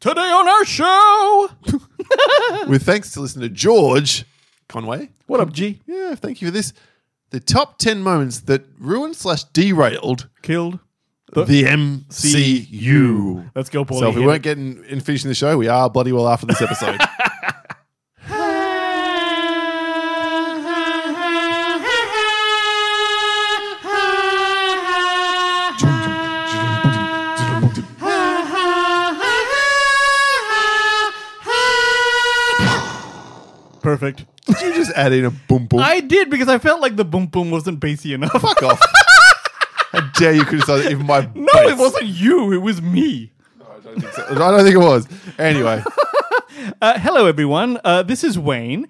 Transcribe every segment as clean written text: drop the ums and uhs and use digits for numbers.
Today on our show. With thanks to listener George Conway. What up, G? Yeah, thank you for this. The top 10 moments that ruined/derailed Killed the MCU. Let's go, Paulie. So if we weren't getting in finishing the show, we are bloody well after this episode. Perfect. Did you just add in a boom boom? I did because I felt like the boom boom wasn't bassy enough. Fuck off. How dare you criticize even my No, bass. it wasn't you. It was me. I don't think so. I don't think it was. Anyway. Hello, everyone. This is Wayne.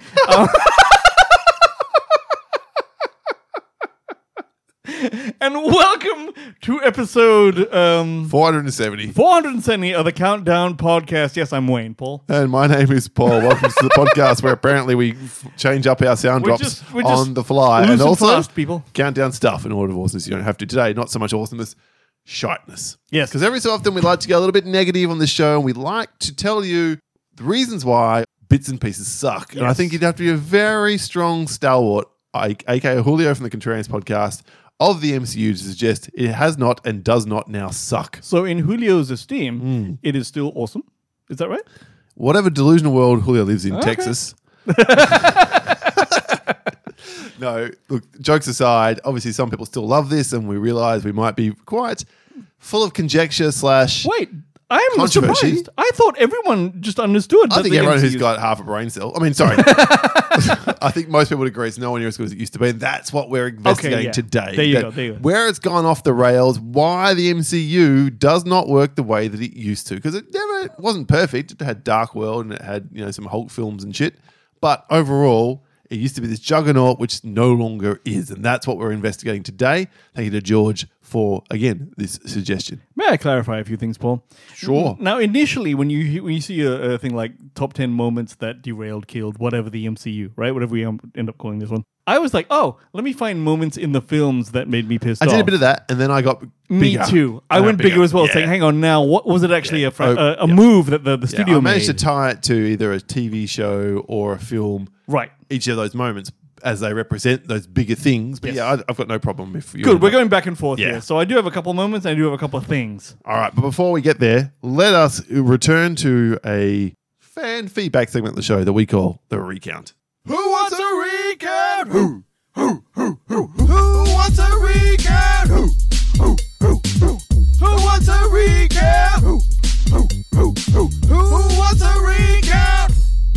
And welcome to episode 470. 470 of the Countdown Podcast. Yes, I'm Wayne, Paul. And my name is Paul. Welcome to the podcast where apparently we change up our sound drops on the fly. Loose And also fast, people. count down stuff in order of awesomeness. You don't have to today. Not so much awesomeness, shiteness. Yes. Because every so often we like to go a little bit negative on the show and we like to tell you the reasons why bits and pieces suck. And I Yes. think you'd have to be a very strong stalwart, aka Julio from the Contrarians podcast, of the MCU to suggest it has not and does not now suck. So in Julio's esteem, it is still awesome. Is that right? Whatever delusional world Julio lives in, Okay. Texas. No, look, jokes aside, obviously some people still love this and we realize we might be quite full of conjecture / Wait, I'm Controversy. surprised. I thought everyone just understood. I that think the everyone who's MCU got half a brain cell. I mean, sorry. I think most people would agree it's nowhere near as good as it used to be. And that's what we're investigating yeah. today. There you That go, there you go. Where it's gone off the rails, why the MCU does not work the way that it used to. Because it wasn't perfect. It had Dark World and it had some Hulk films and shit. But overall, it used to be this juggernaut, which no longer is. And that's what we're investigating today. Thank you to George for, again, this suggestion. May I clarify a few things, Paul? Sure. Now, initially, when you see a thing like top 10 moments that derailed, killed, whatever the MCU, right? Whatever we end up calling this one. I was like, oh, let me find moments in the films that made me pissed off. I did a bit of that, and then I got bigger. Me too. I went bigger as well, Yeah. saying, hang on, now, what was it actually a move that the studio I managed made? to tie it to either a TV show or a film, Right. each of those moments, as they represent those bigger things. But Yes. I've got no problem if you Good. We're going back and forth Yeah. here. So I do have a couple of moments and I do have a couple of things. All right, but before we get there, let us return to a fan feedback segment of the show that we call The Recount. Who wants a recount? Who wants a recount? Who wants a recount? Who wants a recount?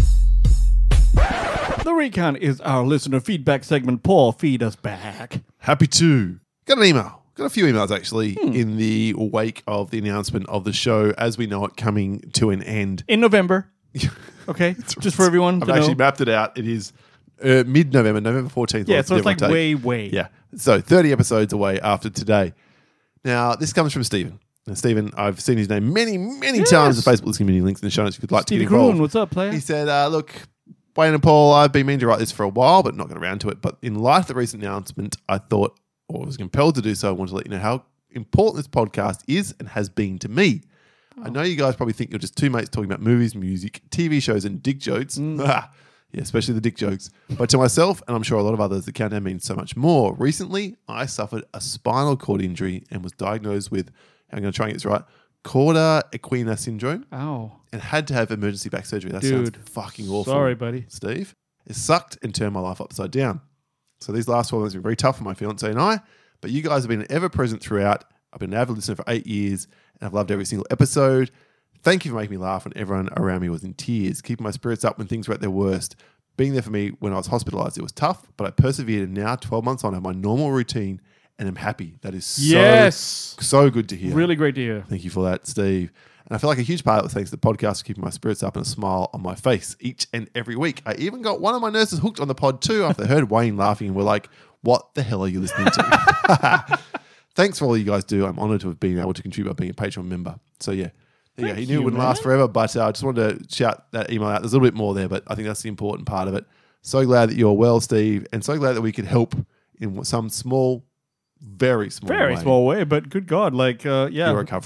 The Recount is our listener feedback segment. Paul, feed us back. Happy to. Got an email. Got a few emails actually in the wake of the announcement of the show as we know it coming to an end. In November. Okay? Just for everyone I've to actually know. mapped it out. It is mid-November, November 14th. Yeah, so it's like way. way. Yeah. So 30 episodes away after today. Now, this comes from Stephen. Now, Stephen, I've seen his name many times on Facebook. There's community links in the show notes if you'd like Stevie to get involved. Kroon, what's up, player? He said, look, Wayne and Paul, I've been meaning to write this for a while, but not got around to it. But in light of the recent announcement, I thought, or was compelled to do so, I wanted to let you know how important this podcast is and has been to me. I know you guys probably think you're just two mates talking about movies, music, TV shows, and dick jokes. Yeah, especially the dick jokes. But to myself, and I'm sure a lot of others, the countdown means so much more. Recently, I suffered a spinal cord injury and was diagnosed with, I'm going to try and get this right, cauda equina syndrome, Ow. and had to have emergency back surgery. That Dude. sounds fucking awful. Sorry, buddy. Steve. It sucked and turned my life upside down. So these last 12 months have been very tough for my fiance and I, but you guys have been ever present throughout. I've been an avid listener for 8 years and I've loved every single episode. Thank you for making me laugh when everyone around me was in tears, keeping my spirits up when things were at their worst. Being there for me when I was hospitalized, it was tough, but I persevered and now 12 months on, I have my normal routine and I'm happy. That is so good to hear. Really great to hear. Thank you for that, Steve. And I feel like a huge part of it was thanks to the podcast for keeping my spirits up and a smile on my face each and every week. I even got one of my nurses hooked on the pod too after they heard Wayne laughing and were like, what the hell are you listening to? Thanks for all you guys do. I'm honored to have been able to contribute by being a Patreon member. So yeah, there you go. He knew it wouldn't last forever, but I just wanted to shout that email out. There's a little bit more there, but I think that's the important part of it. So glad that you're well, Steve, and so glad that we could help in some small, very small Very way small way, but good God. Like, your recovery.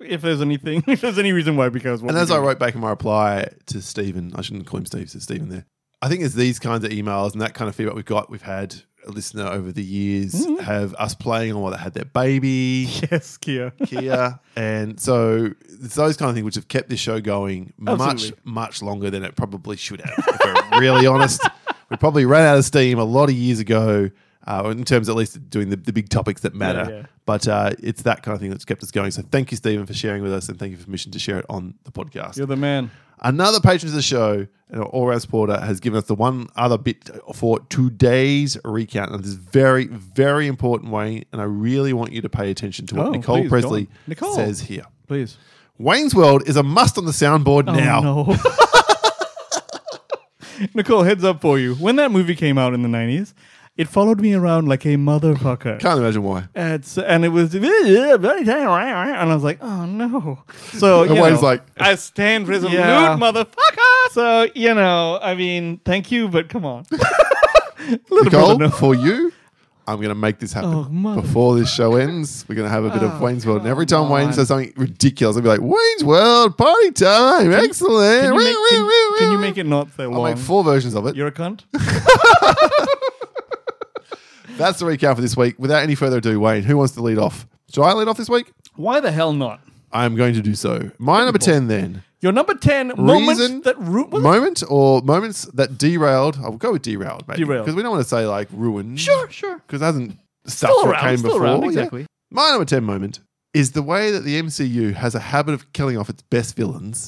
if there's anything, if there's any reason why, because And as I wrote back in my reply to Stephen, I shouldn't call him Steve, so Stephen there. I think it's these kinds of emails and that kind of feedback we've had a listener over the years have us playing on what they had their baby. Yes, Kia. And so it's those kind of things which have kept this show going Absolutely. much longer than it probably should have. If we're really honest, we probably ran out of steam a lot of years ago. In terms at least of doing the big topics that matter. Yeah. But it's that kind of thing that's kept us going. So thank you, Stephen, for sharing with us, and thank you for permission to share it on the podcast. You're the man. Another patron of the show, an all-round supporter, has given us the one other bit for today's recount. And this is very, very important, Wayne, and I really want you to pay attention to what Nicole please, Presley Nicole. says here. Please. Wayne's World is a must on the soundboard now. No. Nicole, heads up for you. When that movie came out in the 90s, it followed me around like a motherfucker. Can't imagine why. And it was, and I was like, oh no. So, And Wayne's like, I stand resolute, motherfucker. So, I mean, thank you, but come on. Nicole, for you, I'm going to make this happen. Oh, mother- Before this show ends, we're going to have a bit of Wayne's World. And every time Wayne on. says something ridiculous, I'll be like, Wayne's World, party time, excellent. Can you make it not so I'll long? make 4 versions of it. You're a cunt? That's the recap for this week. Without any further ado, Wayne, who wants to lead off? Should I lead off this week? Why the hell not? I am going to do so. My number 10 then. Your number 10 Reason- moment that Moment or moments that derailed. I'll go with derailed, maybe. Derailed. Because we don't want to say like ruined. Sure. Because it hasn't stuff Still that around, came still before. around, Yeah. exactly. My number 10 moment is the way that the MCU has a habit of killing off its best villains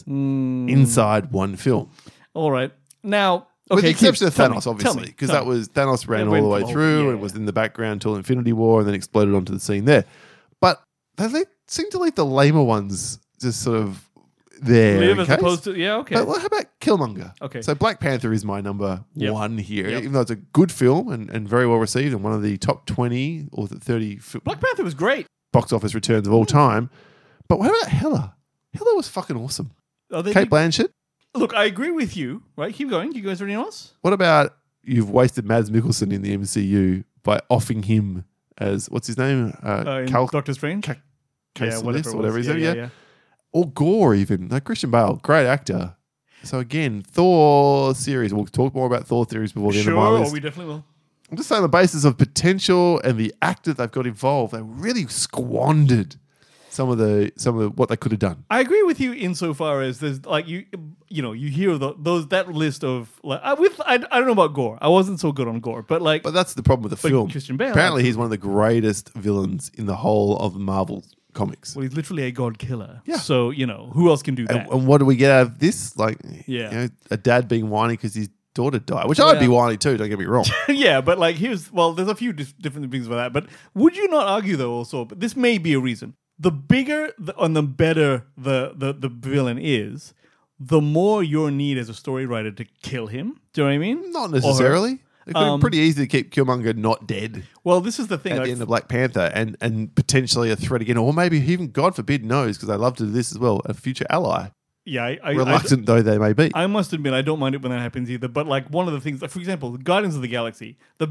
inside one film. All right. Now, With okay, the exception of tell Thanos, me, obviously, because tell that me. was Thanos ran It all went the way for- through yeah. and was in the background till Infinity War and then exploded onto the scene there. But they seem to leave the lamer ones just sort of there. Live in as case. opposed to, yeah, okay. But how about Killmonger? Okay. So Black Panther is my number Yep. one here. Yep. Even though it's a good film and very well received and one of the top 20 or 30 Black Panther was great. box office returns of all time. But what about Hela? Hela was fucking awesome. Oh, they Kate did- Blanchett? Look, I agree with you, right? Keep going. You guys anything else? What about you've wasted Mads Mikkelsen in the MCU by offing him as, what's his name? In Cal- Doctor Strange? Case whatever List, it or whatever was. he's Yeah, doing, yeah. Or Gore even. Like Christian Bale, great actor. So again, Thor series. We'll talk more about Thor theories before the end of my Sure, list. we definitely will. I'm just saying on the basis of potential and the actors they've got involved, they really squandered some of the what they could have done. I agree with you insofar as there's like you hear that list of like I don't know about Gore. I wasn't so good on Gore, but like But that's the problem with the film. Christian Bale, Apparently, he's one of the greatest villains in the whole of Marvel comics. well, he's literally a god killer. Yeah. So who else can do that? And what do we get out of this? Like, Yeah. a dad being whiny because his daughter died, which I'd be whiny too. Don't get me wrong. Yeah, but like there's a few different things about that. But would you not argue though also, but this may be a reason. The bigger and the better the villain is, the more your need as a story writer to kill him. Do you know what I mean? Not necessarily. It could be pretty easy to keep Killmonger not dead Well, this is the thing. at like, the end of Black Panther and potentially a threat again, or maybe even, God forbid, knows, because I love to do this as well, a future ally. yeah, Reluctant though they may be. I must admit, I don't mind it when that happens either. But like one of the things, like for example, Guardians of the Galaxy, the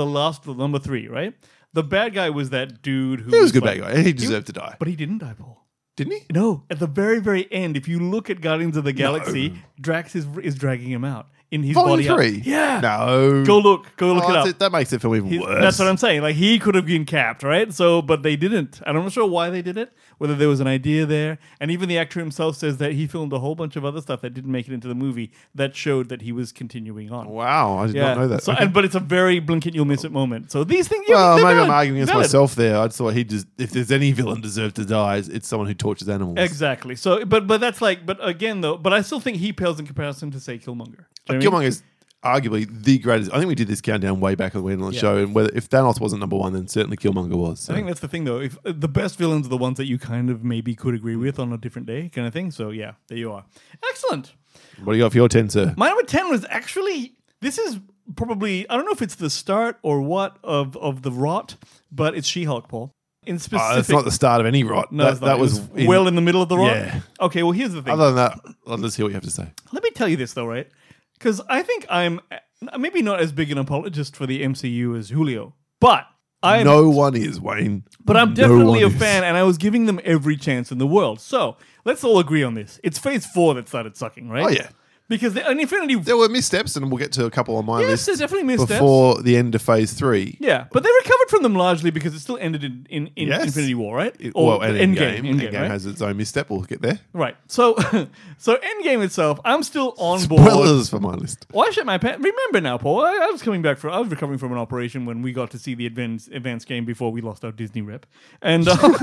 number 3, right? The bad guy was that dude who He was a good like- bad guy. He deserved to die. but he didn't die, Paul. Didn't he? No, at the very, very end, if you look at Guardians of the Galaxy, Drax is dragging him out in his Volume body. 3? Yeah. No. Go look it that's up. That makes it feel even worse. That's what I'm saying. Like he could have been capped, right? So, but they didn't. I'm not sure why they did it. Whether there was an idea there, and even the actor himself says that he filmed a whole bunch of other stuff that didn't make it into the movie that showed that he was continuing on. Wow, I did not know that. So, Okay. but it's a very blink it, you'll miss it moment. So these things. Well, they're maybe I'm valid. arguing against Valid. myself there. I just thought if there's any villain deserved to die, it's someone who tortures animals. Exactly. So, but that's like, but again though, but I still think he pales in comparison to say Killmonger. Do you know what I mean? Killmonger is arguably the greatest. I think we did this countdown way back when on the show, and if Thanos wasn't number one, then certainly Killmonger was. So. I think that's the thing, though. If the best villains are the ones that you kind of maybe could agree with on a different day, kind of thing. So yeah, there you are. Excellent. What do you got for your 10, sir? My number 10 was actually. This is probably, I don't know if it's the start or what of the rot, but it's She-Hulk, Paul. In specific, It's not the start of any rot. No, it's not. that It was well in the middle of the rot. Yeah. Okay. Well, here's the thing. Other than that, let's hear what you have to say. Let me tell you this, though, right? Because I think I'm maybe not as big an apologist for the MCU as Julio, but No one is, Wayne. But I'm No definitely a one is. fan, and I was giving them every chance in the world. So let's all agree on this. It's Phase 4 that started sucking, right? Oh, yeah. Because in Infinity... There were missteps, and we'll get to a couple on my Yes, list there's definitely missteps. before the end of Phase 3. Yeah, but they recovered from them largely because it still ended in Yes. Infinity War, right? And Endgame, Endgame right? has its own misstep. We'll get there. Right. So Endgame itself, I'm still on board. Spoilers for my list. Why shit my pants? Remember now, Paul. I was recovering from an operation when we got to see the advanced game before we lost our Disney rep, and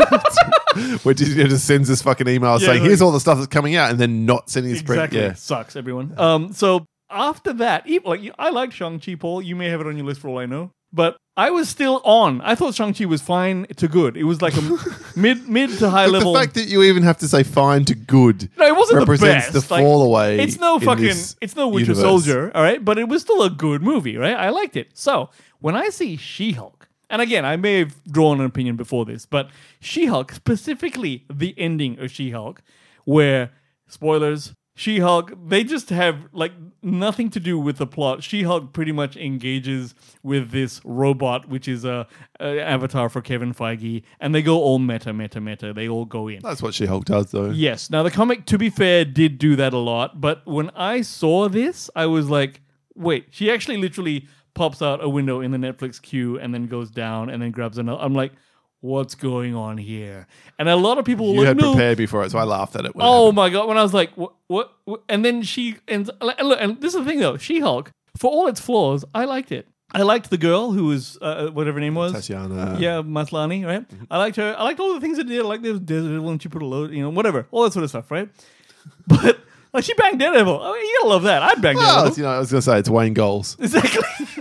Where Disney just sends us fucking emails saying, like- here's all the stuff that's coming out, and then not sending us exactly Yeah. sucks everyone. So after that, I liked Shang-Chi, Paul. You may have it on your list for all I know, but I was still on. I thought Shang-Chi was fine to good. It was like a mid to high But level. the fact that you even have to say fine to good No, it wasn't the represents best. the Like, fall away. It's no in fucking. this It's no Winter universe. Soldier, all right. But it was still a good movie, right? I liked it. So when I see She-Hulk, and again, I may have drawn an opinion before this, but She-Hulk, specifically the ending of She-Hulk, where spoilers, She-Hulk, they just have like nothing to do with the plot. She-Hulk pretty much engages with this robot, which is a avatar for Kevin Feige, and they go all meta. They all go in. That's what She-Hulk does, though. Yes. Now, the comic, to be fair, did do that a lot. But when I saw this, I was like, wait, she actually literally pops out a window in the Netflix queue and then goes down and then grabs another. I'm like, what's going on here? And a lot of people were You like, had no. prepared me for it, so I laughed at it. When it Oh happened. my God. When I was like, what? And then and look, and this is the thing though, She-Hulk, for all its flaws, I liked it. I liked the girl who was, whatever her name was. Tatiana. Yeah, Maslany, right? I liked her. I liked all the things that did. I liked the Daredevil when she put a load, whatever. All that sort of stuff, right? But, like, she banged Daredevil. I mean, you gotta love that. I'd bang Well, Daredevil. I was going to say, it's Wayne Goals. Exactly.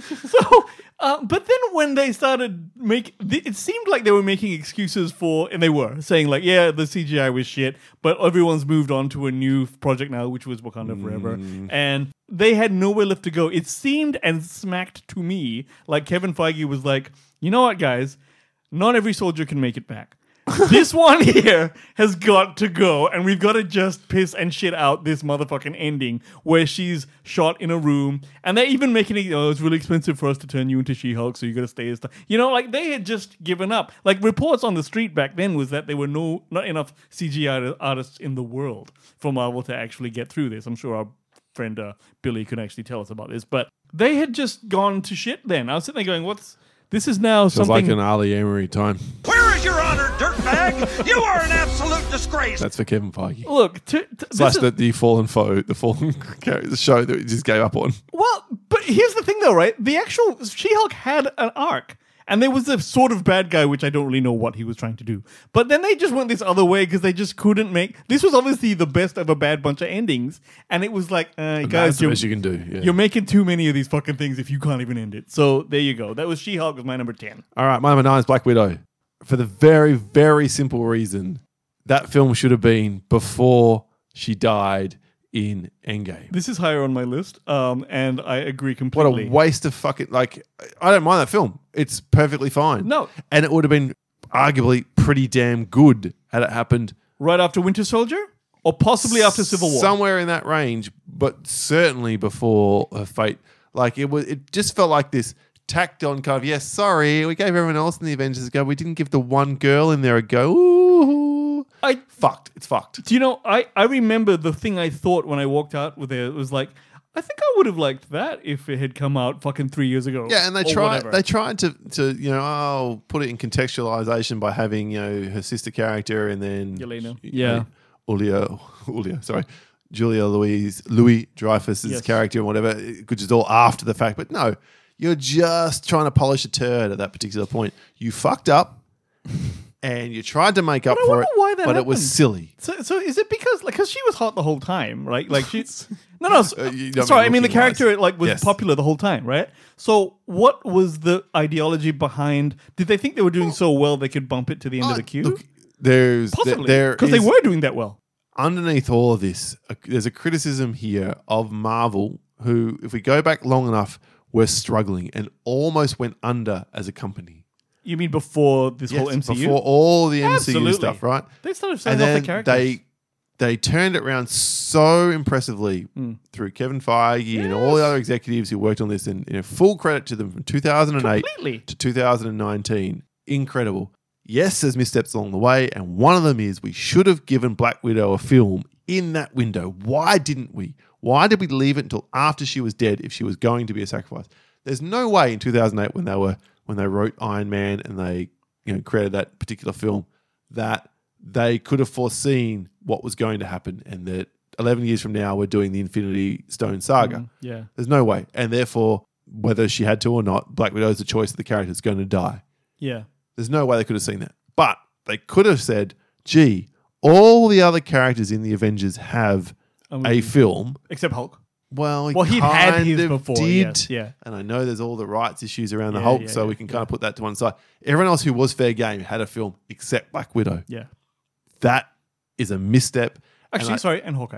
So, but then when they started it seemed like they were making excuses for, and they were saying like, yeah, the CGI was shit, but everyone's moved on to a new project now, which was Wakanda Forever, and they had nowhere left to go. It seemed and smacked to me like Kevin Feige was like, you know what, guys, not every soldier can make it back. This one here has got to go, and we've got to just piss and shit out this motherfucking ending where she's shot in a room, and they're even making it, it's really expensive for us to turn you into She-Hulk, so you got to stay as like they had just given up. Like reports on the street back then was that there were not enough CGI artists in the world for Marvel to actually get through this. I'm sure our friend Billy could actually tell us about this, but they had just gone to shit then. I was sitting there going, this is now Feels something... like an Ali Emery time. Where is your honor, dirtbag? You are an absolute disgrace. That's for Kevin Feige. Look, Slash the fallen foe, the fallen character, the show that we just gave up on. Well, but here's the thing though, right? The actual She-Hulk had an arc. And there was a sort of bad guy, which I don't really know what he was trying to do. But then they just went this other way because they just couldn't make... This was obviously the best of a bad bunch of endings. And it was like, guys, That's the best you can do. Yeah. you're making too many of these fucking things if you can't even end it. So there you go. That was She-Hulk was my number 10. All right, my number 9 is Black Widow. For the very, very simple reason that film should have been before she died in Endgame. This is higher on my list. And I agree What completely. a waste of fucking... Like, I don't mind that film. It's perfectly fine. No. And it would have been arguably pretty damn good had it happened Right after Winter Soldier? Or possibly after Civil War? somewhere in that range, but certainly before her fate. Like, it just felt like this tacked on kind of, yes, sorry, we gave everyone else in the Avengers a go. We didn't give the one girl in there a go. Ooh. Fucked. It's fucked. Do you know, I remember the thing I thought when I walked out with it was like, I think I would have liked that if it had come out fucking 3 years ago. Yeah, and they or tried. whatever. They tried to put it in contextualization by having her sister character and then Yelena. Yeah. Julia Louis Dreyfus's Yes. character and whatever, which is all after the fact. But no, you're just trying to polish a turd at that particular point. You fucked up, and you tried to make up But I for wonder it, why that but it was happened. silly. So is it because she was hot the whole time, right? Like she's no. you don't Sorry, mean I mean the looking-wise. character like was Yes. popular the whole time, right? So what was the ideology behind? Did they think they were doing so well they could bump it to the end of the queue? Look, there's Possibly, there because they is- were doing that well. underneath all of this, there's a criticism here of Marvel, who, if we go back long enough, were struggling and almost went under as a company. You mean before this whole Yes, MCU? before all the MCU Absolutely. stuff, right? They started And selling off then the characters. they they turned it around so impressively through Kevin Feige and all the other executives who worked on this. And full credit to them from 2008 Completely. to 2019. Incredible. Yes, there's missteps along the way. And one of them is we should have given Black Widow a film in that window. Why didn't we? Why did we leave it until after she was dead if she was going to be a sacrifice? There's no way in 2008 when they wrote Iron Man and they created that particular film that they could have foreseen what was going to happen and that 11 years from now we're doing the Infinity Stone saga. Yeah. There's no way. And therefore, whether she had to or not, Black Widow is the choice of the character that's going to die. Yeah. There's no way they could have seen that. But they could have said, gee, all the other characters in the Avengers have a film. Except Hulk. Well, he'd had his before. Did. Yes, yeah. And I know there's all the rights issues around the Yeah, Hulk, yeah, so yeah, we can kind of put that to one side. Everyone else who was fair game had a film except Black Widow. Yeah. That is a misstep. Actually, and Hawkeye.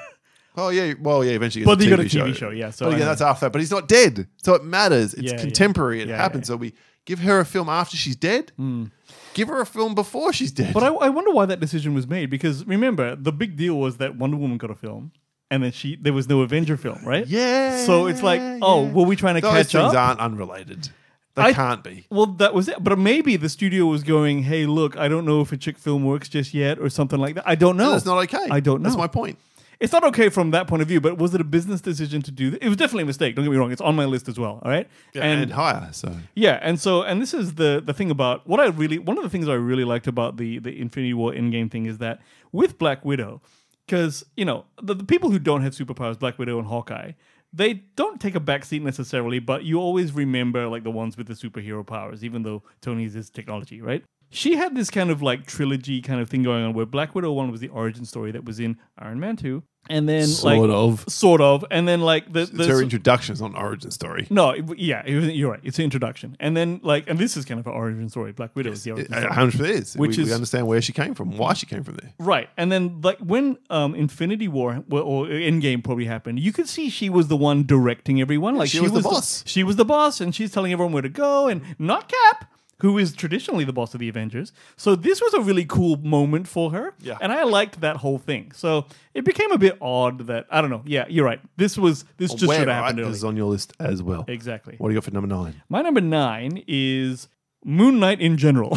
Oh, yeah. Well, yeah, eventually But gets he a got a TV TV show, yeah. So But again, that's after that. But he's not dead. So it matters. It's Yeah, contemporary. yeah. It Yeah, happens. yeah. So we give her a film after she's dead. Give her a film before she's dead. But I wonder why that decision was made, because remember, the big deal was that Wonder Woman got a film, and then there was no Avenger film, right? Yeah. So it's like, were we trying to Those catch things up? aren't unrelated. They can't be. Well, that was it. But maybe the studio was going, hey, look, I don't know if a chick film works just yet or something like that. I don't know. That's not okay. I don't know. That's my point. It's not okay from that point of view, but was it a business decision to do that? It was definitely a mistake. Don't get me wrong. It's on my list as well. All right. And higher. So Yeah, and this is the thing about one of the things I really liked about the Infinity War Endgame thing is that with Black Widow, because the people who don't have superpowers, Black Widow and Hawkeye, they don't take a backseat necessarily, but you always remember like the ones with the superhero powers, even though Tony's is technology, right? She had this kind of like trilogy kind of thing going on where Black Widow 1 was the origin story that was in Iron Man 2. And then Sort of. And then like it's her introduction. It's not an origin story. No, you're right. It's an introduction. And then and this is kind of an origin story. Black Widow is the origin story. 100% is. Which we understand where she came from, why she came from there. Right. And then like when Infinity War or Endgame probably happened, you could see she was the one directing everyone. Like she was the boss. She was the boss, and she's telling everyone where to go, and not Cap, who is traditionally the boss of the Avengers. So this was a really cool moment for her. Yeah. And I liked that whole thing. So it became a bit odd that, I don't know. Yeah, you're right. This just should have happened early. This is on your list as well. Exactly. What do you got for number 9? My number 9 is Moon Knight in general.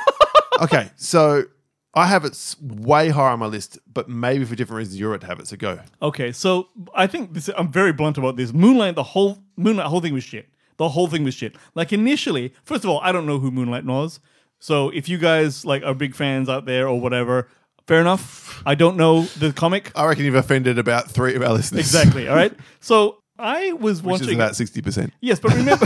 Okay, so I have it way higher on my list, but maybe for different reasons you're right to have it, so go. Okay, so I think I'm very blunt about this. Moonlight, the whole thing was shit. The whole thing was shit. Like initially, first of all, I don't know who Moonlight was. So if you guys like are big fans out there or whatever, fair enough. I don't know the comic. I reckon you've offended about 3 of our listeners. Exactly. All right. So I was Which watching. is about 60%. Yes, but remember.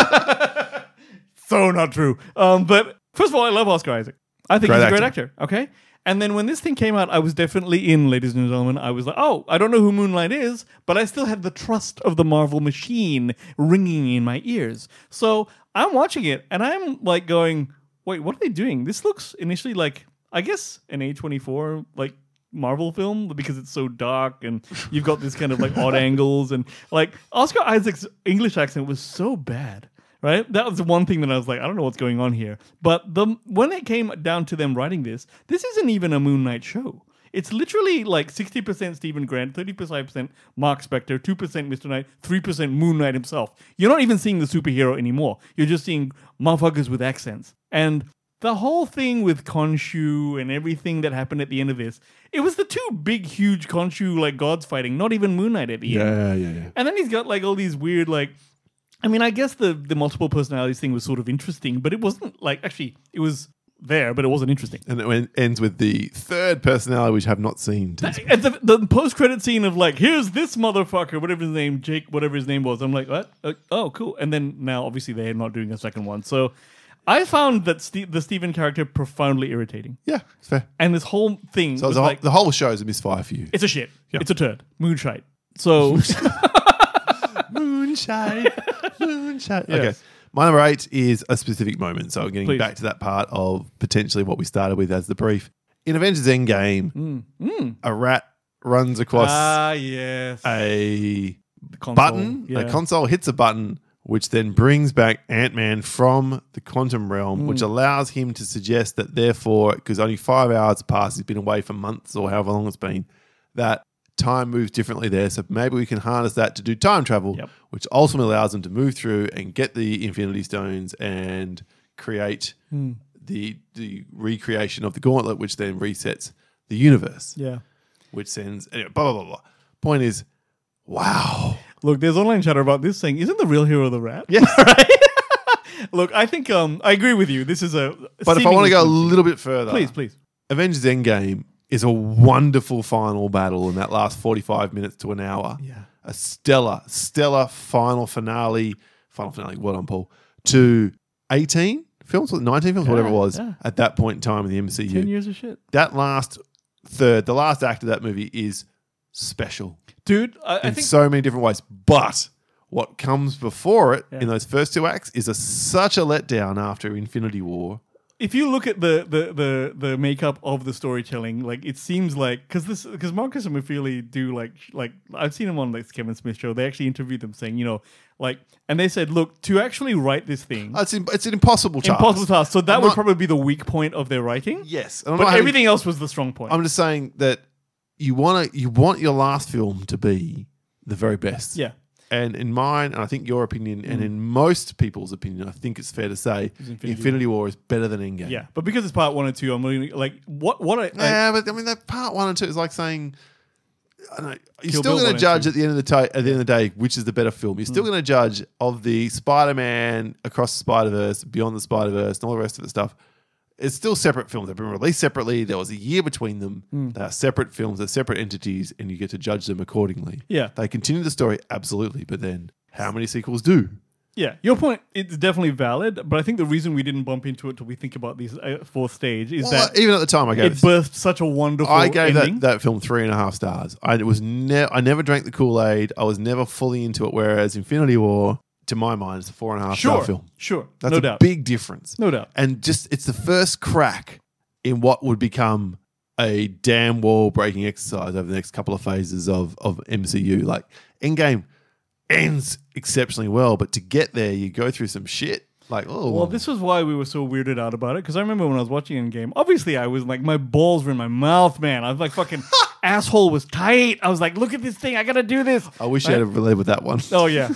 So not true. But first of all, I love Oscar Isaac. I think he's a great actor. Okay. And then when this thing came out, I was definitely in, ladies and gentlemen. I was like, oh, I don't know who Moonlight is, but I still had the trust of the Marvel machine ringing in my ears. So I'm watching it and I'm like going, wait, what are they doing? This looks initially like, I guess, an A24 like Marvel film because it's so dark and you've got this kind of like odd angles and like Oscar Isaac's English accent was so bad. Right? That was the one thing that I was like, I don't know what's going on here. But when it came down to them writing this isn't even a Moon Knight show. It's literally like 60% Stephen Grant, 35% Mark Spector, 2% Mr. Knight, 3% Moon Knight himself. You're not even seeing the superhero anymore. You're just seeing motherfuckers with accents. And the whole thing with Khonshu and everything that happened at the end of this, it was the 2 big, huge Khonshu like gods fighting, not even Moon Knight at the end. Yeah. And then he's got like all these weird like, I mean, I guess the multiple personalities thing was sort of interesting, but it wasn't like, actually, it was there, but it wasn't interesting. And it ends with the 3rd personality, which I have not seen. And the post-credit scene of like, here's this motherfucker, whatever his name, Jake, whatever his name was. I'm like, what? Oh, cool. And then now, obviously, they're not doing a second one. So I found that the Steven character profoundly irritating. Yeah, it's fair. And this whole thing So was like, the whole show is a misfire for you. it's a shit. Yeah. It's a turd. Moonshite. So... Moonshine. Yes. Okay. My number 8 is a specific moment. So getting Please. back to that part of potentially what we started with as the brief. In Avengers Endgame, a rat runs across yes. a The console. button. Yeah. A console hits a button which then brings back Ant-Man from the quantum realm, which allows him to suggest that therefore, because only 5 hours have passed, he's been away for months or however long it's been, that time moves differently there. So maybe we can harness that to do time travel, which ultimately allows him to move through and get the Infinity Stones and create the recreation of the gauntlet, which then resets the universe. Yeah. Which sends... Anyway, blah, blah, blah, blah. Point is, wow. Look, there's online chatter about this saying, isn't the real hero the rat? Yes. Right? Look, I think I agree with you. This is a... But if I want to go a little bit further... Please. Avengers Endgame is a wonderful final battle in that last 45 minutes to an hour. Yeah. A stellar final finale, well done, Paul, to 18 films, 19 films, whatever it was, at that point in time in the MCU. 10 years of shit. That last third, the last act of that movie is special. Dude, I in think... so many different ways. But what comes before it in those first two acts is such a letdown after Infinity War. If you look at the makeup of the storytelling, like it seems like because Marcus and McFeely do like I've seen them on like Kevin Smith show. They actually interviewed them saying, and they said, look, to actually write this thing, it's an impossible task. So that would probably be the weak point of their writing. Yes, but everything else was the strong point. I'm just saying that you want your last film to be the very best. Yeah. And in mine, and I think your opinion, and in most people's opinion, I think it's fair to say Infinity War is better than Endgame. Yeah, but because it's part 1 and 2, I'm really like what but I mean that part 1 and 2 is like saying, I don't know, you're Kill still Bill going 1 to and judge 2. at the end of the day which is the better film. You're still going to judge of the Spider-Man Across the Spider-Verse, Beyond the Spider-Verse, and all the rest of the stuff. It's still separate films. They've been released separately. There was a year between them. They are separate films. They're separate entities, and you get to judge them accordingly. Yeah. They continue the story, absolutely, but then how many sequels do? Yeah, your point is definitely valid, but I think the reason we didn't bump into it till we think about this fourth stage is that even at the time I gave it birthed such a wonderful I gave ending. that film 3.5 stars. I never drank the Kool-Aid. I was never fully into it, whereas Infinity War, to my mind, is a 4.5 star film. Sure, That's no a doubt. big difference. No doubt. And it's the first crack in what would become a damn wall-breaking exercise over the next couple of phases of MCU. Like, Endgame ends exceptionally well, but to get there, you go through some shit. Like, oh. Well, this was why we were so weirded out about it, because I remember when I was watching Endgame, obviously I was like, my balls were in my mouth, man. I was like, fucking asshole was tight. I was like, look at this thing. I got to do this. I wish I had relate with that one. Oh, yeah.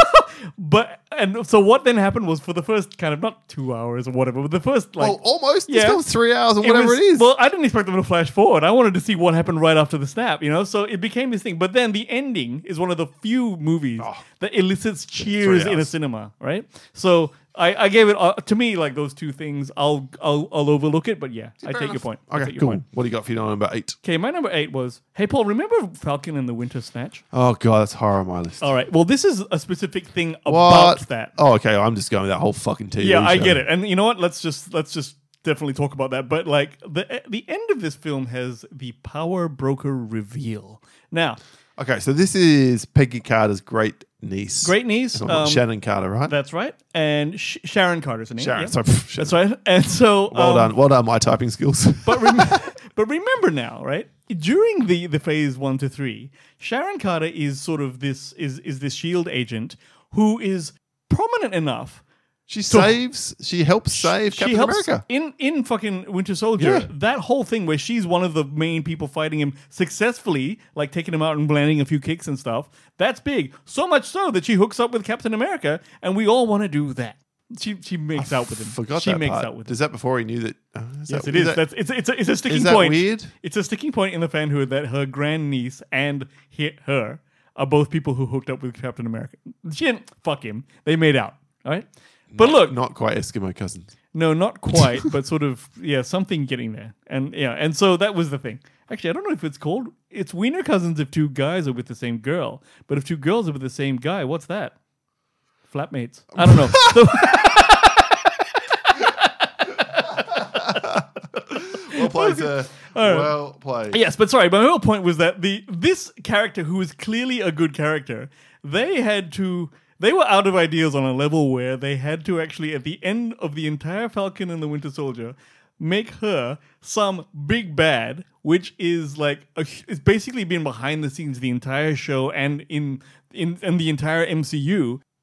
And so what then happened was for the first kind of, not 2 hours or whatever, but the first like... Well, almost. This Yeah. film's 3 hours or whatever it is. Well, I didn't expect them to flash forward. I wanted to see what happened right after the snap, So it became this thing. But then the ending is one of the few movies that elicits cheers 3 in a hours. cinema, right? So I gave it, to me, like those two things, I'll overlook it. But yeah, I take your point. I Okay, take your cool. point. What do you got for your number 8? Okay, my number 8 was, hey, Paul, remember Falcon and the Winter Snatch? Oh, God, that's horror on my list. All right. Well, this is a specific thing about What? that. Oh, okay. I'm just going with that whole fucking TV Yeah, I show. get it. And you know what? Let's just definitely talk about that. But like the end of this film has the power broker reveal. Now, Okay, so this is Peggy Carter's great niece. great niece. Shannon Carter, right? That's right. And Sharon Carter's her name. Sharon. yeah. Sorry, That's right. And so Well done, my typing skills. But remember now, right? During the phase 1 to 3, Sharon Carter is sort of this SHIELD agent who is prominent enough. She helps save Captain America. In fucking Winter Soldier. Yeah. That whole thing where she's one of the main people fighting him successfully, like taking him out and landing a few kicks and stuff. That's big. So much so that she hooks up with Captain America, and we all want to do that. She makes out with him. Forgot she that makes out with him. Is that before he knew that? Yes, it is. It's a sticking is that point. weird? It's a sticking point in the fanhood that her grandniece and her are both people who hooked up with Captain America. She didn't fuck him. They made out. All right. But look, Not quite Eskimo cousins. no, not quite, but sort of, something getting there. And so that was the thing. Actually, I don't know if it's Wiener Cousins if two guys are with the same girl. But if two girls are with the same guy, what's that? Flatmates. I don't know. Well played, sir. Well played. Yes, but sorry, my whole point was that this character, who is clearly a good character, they were out of ideas on a level where they had to actually, at the end of the entire Falcon and the Winter Soldier, make her some big bad, which is like it's basically been behind the scenes the entire show and in the entire MCU.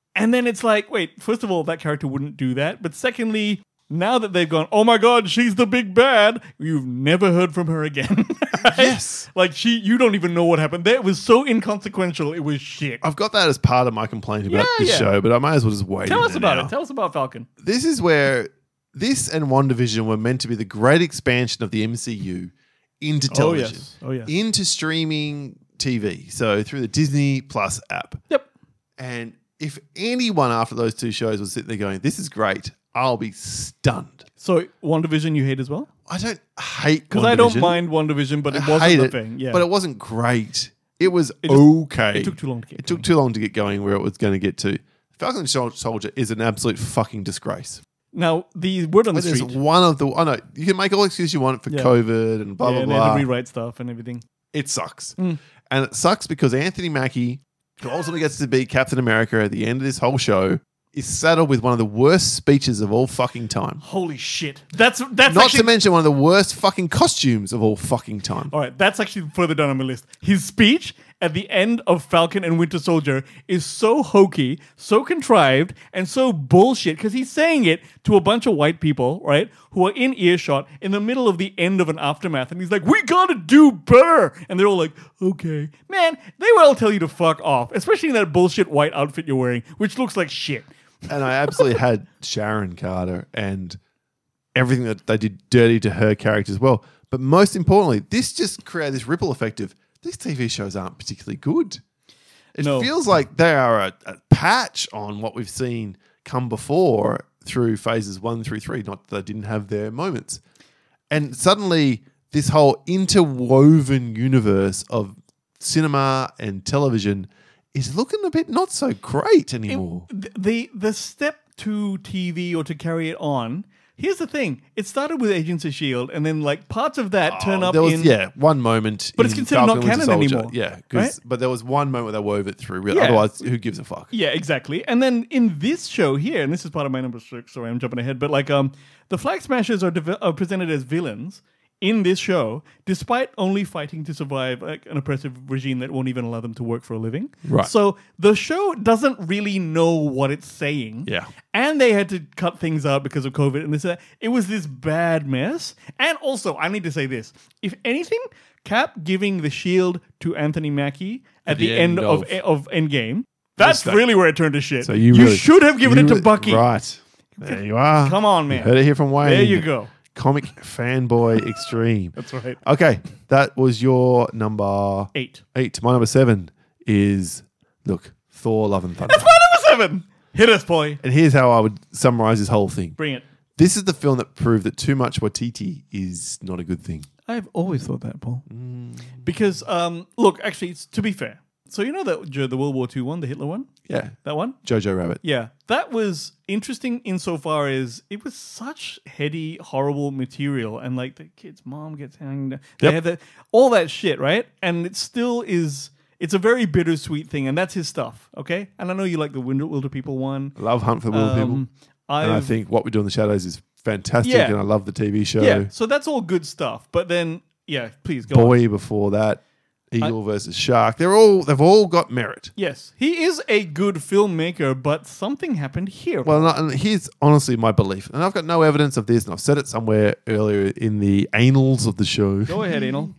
And then it's like, wait, first of all, that character wouldn't do that. But secondly, now that they've gone, oh my God, she's the big bad, you've never heard from her again. Right? Yes. Like you don't even know what happened. It was so inconsequential, it was shit. I've got that as part of my complaint about this show, but I might as well just wait. Tell us about it. Tell us about Falcon. This is where this and WandaVision were meant to be the great expansion of the MCU into television. Oh, yes. Into streaming TV. So through the Disney Plus app. Yep. And if anyone after those two shows was sitting there going, this is great, I'll be stunned. So WandaVision you hate as well? I don't hate Because I don't mind WandaVision, but it wasn't the thing. Yeah. But it wasn't great. It was okay. It took too long to get It took too long to get going where it was going to get to. Falcon and Soldier is an absolute fucking disgrace. Now, the word on the There's street. one of the... I know, you can make all excuses you want for COVID and blah, blah, and blah. they had to rewrite stuff and everything. It sucks. And it sucks because Anthony Mackie, who ultimately gets to be Captain America at the end of this whole show, is saddled with one of the worst speeches of all fucking time. Holy shit. That's Not actually... to mention one of the worst fucking costumes of all fucking time. All right, that's actually further down on my list. His speech at the end of Falcon and Winter Soldier is so hokey, so contrived, and so bullshit because he's saying it to a bunch of white people, right, who are in earshot in the middle of the end of an aftermath. And he's like, we gotta do better. And they're all like, okay. Man, they will all tell you to fuck off, especially in that bullshit white outfit you're wearing, which looks like shit. And I absolutely had Sharon Carter and everything that they did dirty to her character as well. But most importantly, this just created this ripple effect of these TV shows aren't particularly good. It feels like they are a patch on what we've seen come before through phases 1 through 3. Not that they didn't have their moments. And suddenly, this whole interwoven universe of cinema and television is looking a bit not so great anymore. The step to TV or to carry it on, here's the thing. It started with Agents of S.H.I.E.L.D. and then like parts of that turn up there was, in... one moment. But it's in considered Falcon not and Winter canon Soldier. anymore. Yeah, right? But there was one moment where they wove it through. Really. Yeah. Otherwise, who gives a fuck? Yeah, exactly. And then in this show here, and this is part of my number 6, sorry, I'm jumping ahead, but like the Flag Smashers are presented as villains in this show, despite only fighting to survive like an oppressive regime that won't even allow them to work for a living. Right. So the show doesn't really know what it's saying. Yeah. And they had to cut things out because of COVID and this and that. It was this bad mess. And also, I need to say this. If anything, Cap giving the shield to Anthony Mackie at the end of Endgame, that's really where it turned to shit. So you should have given it to Bucky. Right. There you are. Come on, man. You heard it here from Wayne. There you go. Comic fanboy extreme. That's right. Okay, that was your number 8. 8. My number 7 is, look, Thor: Love and Thunder. That's my number 7. Hit us, boy. And here's how I would summarize this whole thing. Bring it. This is the film that proved that too much Waititi is not a good thing. I've always thought that, Paul. Because, look, actually, to be fair, so you know that the World War II one, the Hitler one? Yeah. That one? Jojo Rabbit. Yeah. That was interesting insofar as it was such heady, horrible material. And like the kid's mom gets hanged. They have all that shit, right? And it still is... It's a very bittersweet thing, and that's his stuff, okay? And I know you like the Wilder People one. I love Hunt for the Wilder People. And I think What We Do in the Shadows is fantastic, and I love the TV show. Yeah, so that's all good stuff. But then, yeah, please go on. Boy before that, Eagle versus Shark. They've all got merit. Yes, he is a good filmmaker, but something happened here. Well, and here's honestly my belief, and I've got no evidence of this, and I've said it somewhere earlier in the annals of the show. Go ahead, Anal.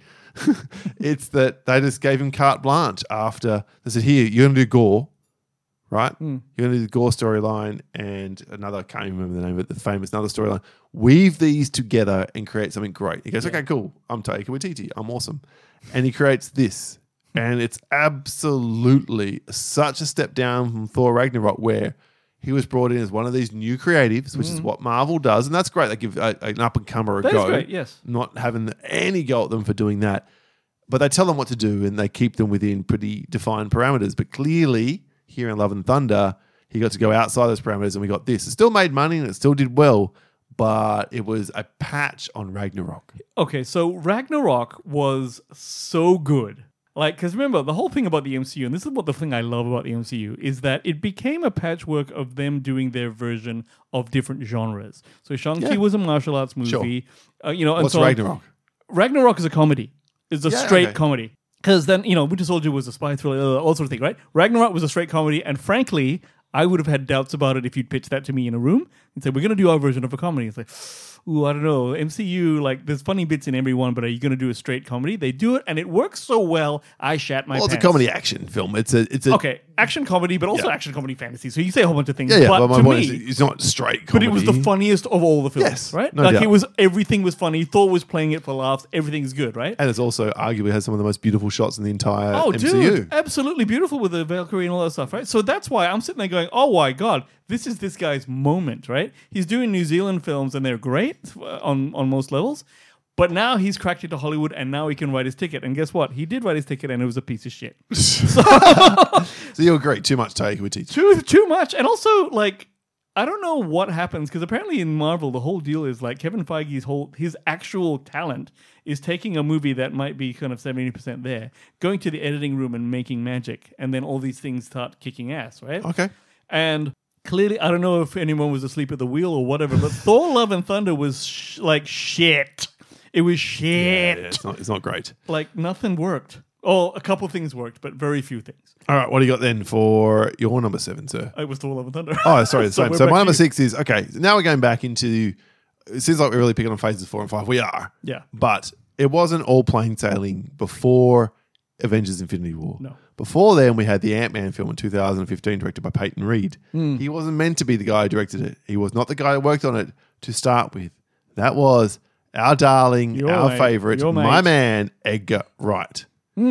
It's that they just gave him carte blanche after they said, "Here, you're going to do gore, right? You're going to do the gore storyline and another, I can't even remember the name of it, the famous another storyline. Weave these together and create something great." He goes, "Okay, cool. I'm Taika Waititi. I'm awesome." And he creates this. And it's absolutely such a step down from Thor Ragnarok, where he was brought in as one of these new creatives, which is what Marvel does. And that's great. They give an up-and-comer a go. That is great, yes. Not having any go at them for doing that. But they tell them what to do, and they keep them within pretty defined parameters. But clearly, here in Love and Thunder, he got to go outside those parameters, and we got this. It still made money, and it still did well, but it was a patch on Ragnarok. Okay, so Ragnarok was so good. Like, because remember, the whole thing about the MCU, and this is what the thing I love about the MCU, is that it became a patchwork of them doing their version of different genres. So Shang-Chi was a martial arts movie. Sure. And What's so Ragnarok? Ragnarok is a comedy. It's a straight comedy. Because then, Winter Soldier was a spy thriller, all sorts of things, right? Ragnarok was a straight comedy, and frankly, I would have had doubts about it if you'd pitched that to me in a room and said, we're going to do our version of a comedy. It's like, ooh, I don't know. MCU, like, there's funny bits in every one, but are you going to do a straight comedy? They do it, and it works so well, I shat my pants. It's a comedy action film. It's a Okay, action comedy, but also action comedy fantasy. So you say a whole bunch of things. Yeah, but my to point me, is, it's not straight but comedy. it was the funniest of all the films, Yes, right? no Like, doubt. everything was funny. Thor was playing it for laughs. Everything's good, right? And it's also arguably has some of the most beautiful shots in the entire Oh, MCU. dude, absolutely beautiful with the Valkyrie and all that stuff, right? So that's why I'm sitting there going, oh my God, this is this guy's moment, right? He's doing New Zealand films and they're great on most levels, but now he's cracked into Hollywood and now he can write his ticket. And guess what? He did write his ticket and it was a piece of shit. So you agree, too much Taika Waititi. Too much. And also, like, I don't know what happens because apparently in Marvel, the whole deal is like Kevin Feige's his actual talent is taking a movie that might be kind of 70% there, going to the editing room and making magic. And then all these things start kicking ass, right? Okay. And clearly, I don't know if anyone was asleep at the wheel or whatever, but Thor Love and Thunder was like shit. It was shit. Yeah, it's not great. Like nothing worked. Oh, a couple things worked, but very few things. All right, what do you got then for your number 7, sir? It was Thor Love and Thunder. Oh, sorry, the same. we're So back my to number you. 6 is, okay, so now we're going back into, it seems like we're really picking on phases 4 and 5. We are. Yeah. But it wasn't all plain sailing before Avengers Infinity War. No. Before then, we had the Ant-Man film in 2015 directed by Peyton Reed. Hmm. He wasn't meant to be the guy who directed it. He was not the guy who worked on it to start with. That was our darling, Your our mate. favorite, Your my mate. man, Edgar Wright.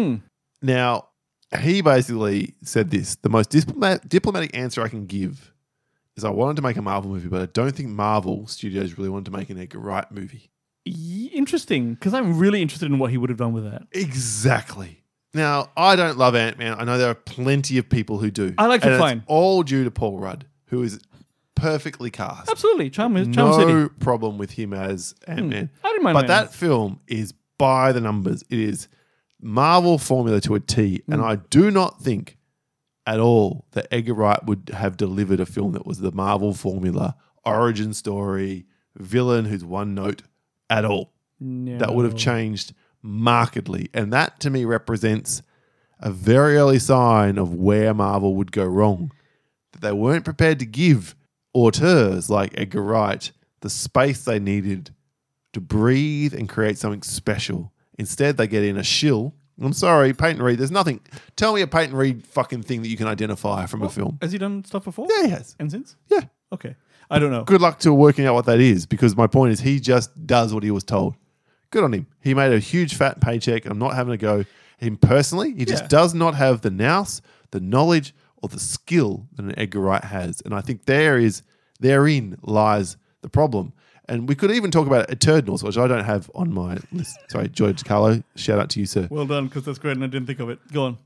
Now, he basically said this: the most diplomatic answer I can give is I wanted to make a Marvel movie, but I don't think Marvel Studios really wanted to make an Edgar Wright movie. Interesting, because I'm really interested in what he would have done with that. Exactly. Now, I don't love Ant-Man. I know there are plenty of people who do. I liked it And fine. It's all due to Paul Rudd, who is perfectly cast. Absolutely, Charm City. No problem with him as Ant-Man. I didn't mind But Ant-Man. that film is by the numbers. It is Marvel formula to a T. And I do not think at all that Edgar Wright would have delivered a film that was the Marvel formula, origin story, villain who's one note at all. No. That would have changed markedly. And that to me represents a very early sign of where Marvel would go wrong. That they weren't prepared to give auteurs like Edgar Wright the space they needed to breathe and create something special. Instead, they get in a shill. I'm sorry, Peyton Reed, there's nothing. Tell me a Peyton Reed fucking thing that you can identify from a film. Has he done stuff before? Yeah, he has. And since? Yeah. Okay. I don't know. Good luck to working out what that is, because my point is he just does what he was told. Good on him. He made a huge fat paycheck. I'm not having to go him personally. He just does not have the nous, the knowledge, or the skill that an Edgar Wright has. And I think therein lies the problem. And we could even talk about Eternals, which I don't have on my list. Sorry, George Carlo, shout out to you, sir. Well done, because that's great and I didn't think of it. Go on.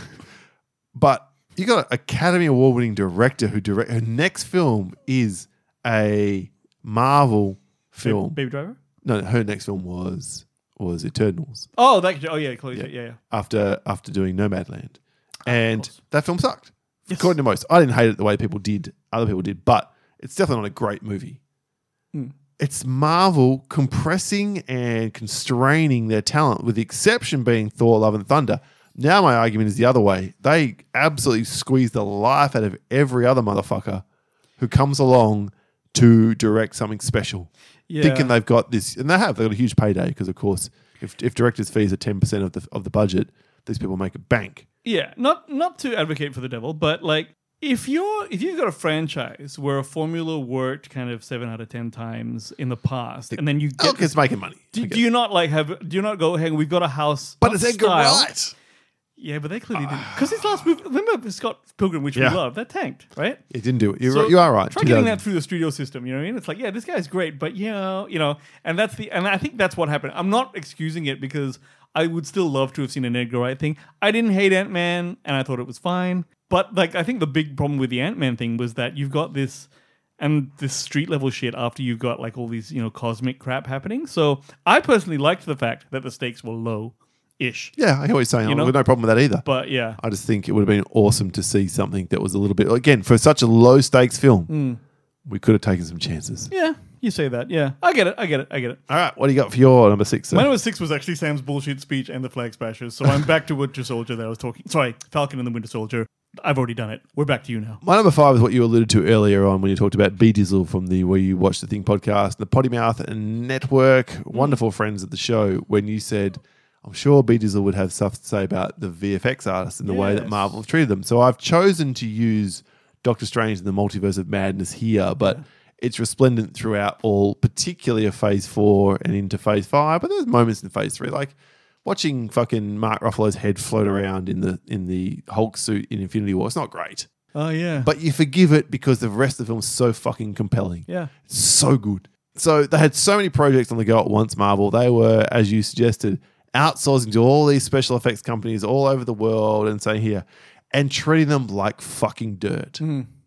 But you got an Academy Award-winning director her next film is a Marvel film. Baby Driver? No, her next film was Eternals Oh, yeah, Chloe. Yeah. after doing Nomadland, and course. that film sucked. Yes. According to most, I didn't hate it the way people did. Other people did, but it's definitely not a great movie. It's Marvel compressing and constraining their talent, with the exception being Thor: Love and Thunder. Now my argument is the other way. They absolutely squeeze the life out of every other motherfucker who comes along to direct something special, thinking they've got this, and they've got a huge payday because, of course, if directors' fees are 10% of the budget, these people make a bank. Yeah, not to advocate for the devil, but like if you've got a franchise where a formula worked kind of 7 out of 10 times in the past, and then you get Look, it's making money. do you not go, hey, we've got a house, But not it's Edgar style. Wright. Yeah, but they clearly didn't, because his last movie, remember Scott Pilgrim, which Yeah. we love, that tanked, right? It didn't do it. So You are right. Try getting that through the studio system. You know what I mean? It's like, yeah, this guy's great, but and I think that's what happened. I'm not excusing it because I would still love to have seen an Edgar Wright thing. I didn't hate Ant-Man, and I thought it was fine. But like, I think the big problem with the Ant-Man thing was that you've got this street level shit after you've got like all these cosmic crap happening. So I personally liked the fact that the stakes were low-ish. Yeah, I hear what you're saying. I've got no problem with that either. But yeah, I just think it would have been awesome to see something that was a little bit, again, for such a low stakes film, we could have taken some chances. yeah, you say that. Yeah, I get it. All right, what do you got for your number 6? My number 6 was actually Sam's bullshit speech and the Flag Smashers. So I'm back to Winter Soldier that I was talking. Sorry, Falcon and the Winter Soldier. I've already done it. We're back to you now. My number 5 is what you alluded to earlier on when you talked about B Dizzle from the Where You Watch the Thing podcast, the Potty Mouth and Network, wonderful friends at the show, when you said, I'm sure B Dizzle would have stuff to say about the VFX artists and the way that Yes. Marvel have treated them. So I've chosen to use Doctor Strange and the Multiverse of Madness here, but it's resplendent throughout all, particularly of Phase 4 and into Phase 5, but there's moments in Phase 3, like watching fucking Mark Ruffalo's head float around in the Hulk suit in Infinity War. It's not great. Oh, yeah. But you forgive it because the rest of the film is so fucking compelling. Yeah. It's so good. So they had so many projects on the go at once, Marvel. They were, as you suggested, outsourcing to all these special effects companies all over the world and saying here, and treating them like fucking dirt.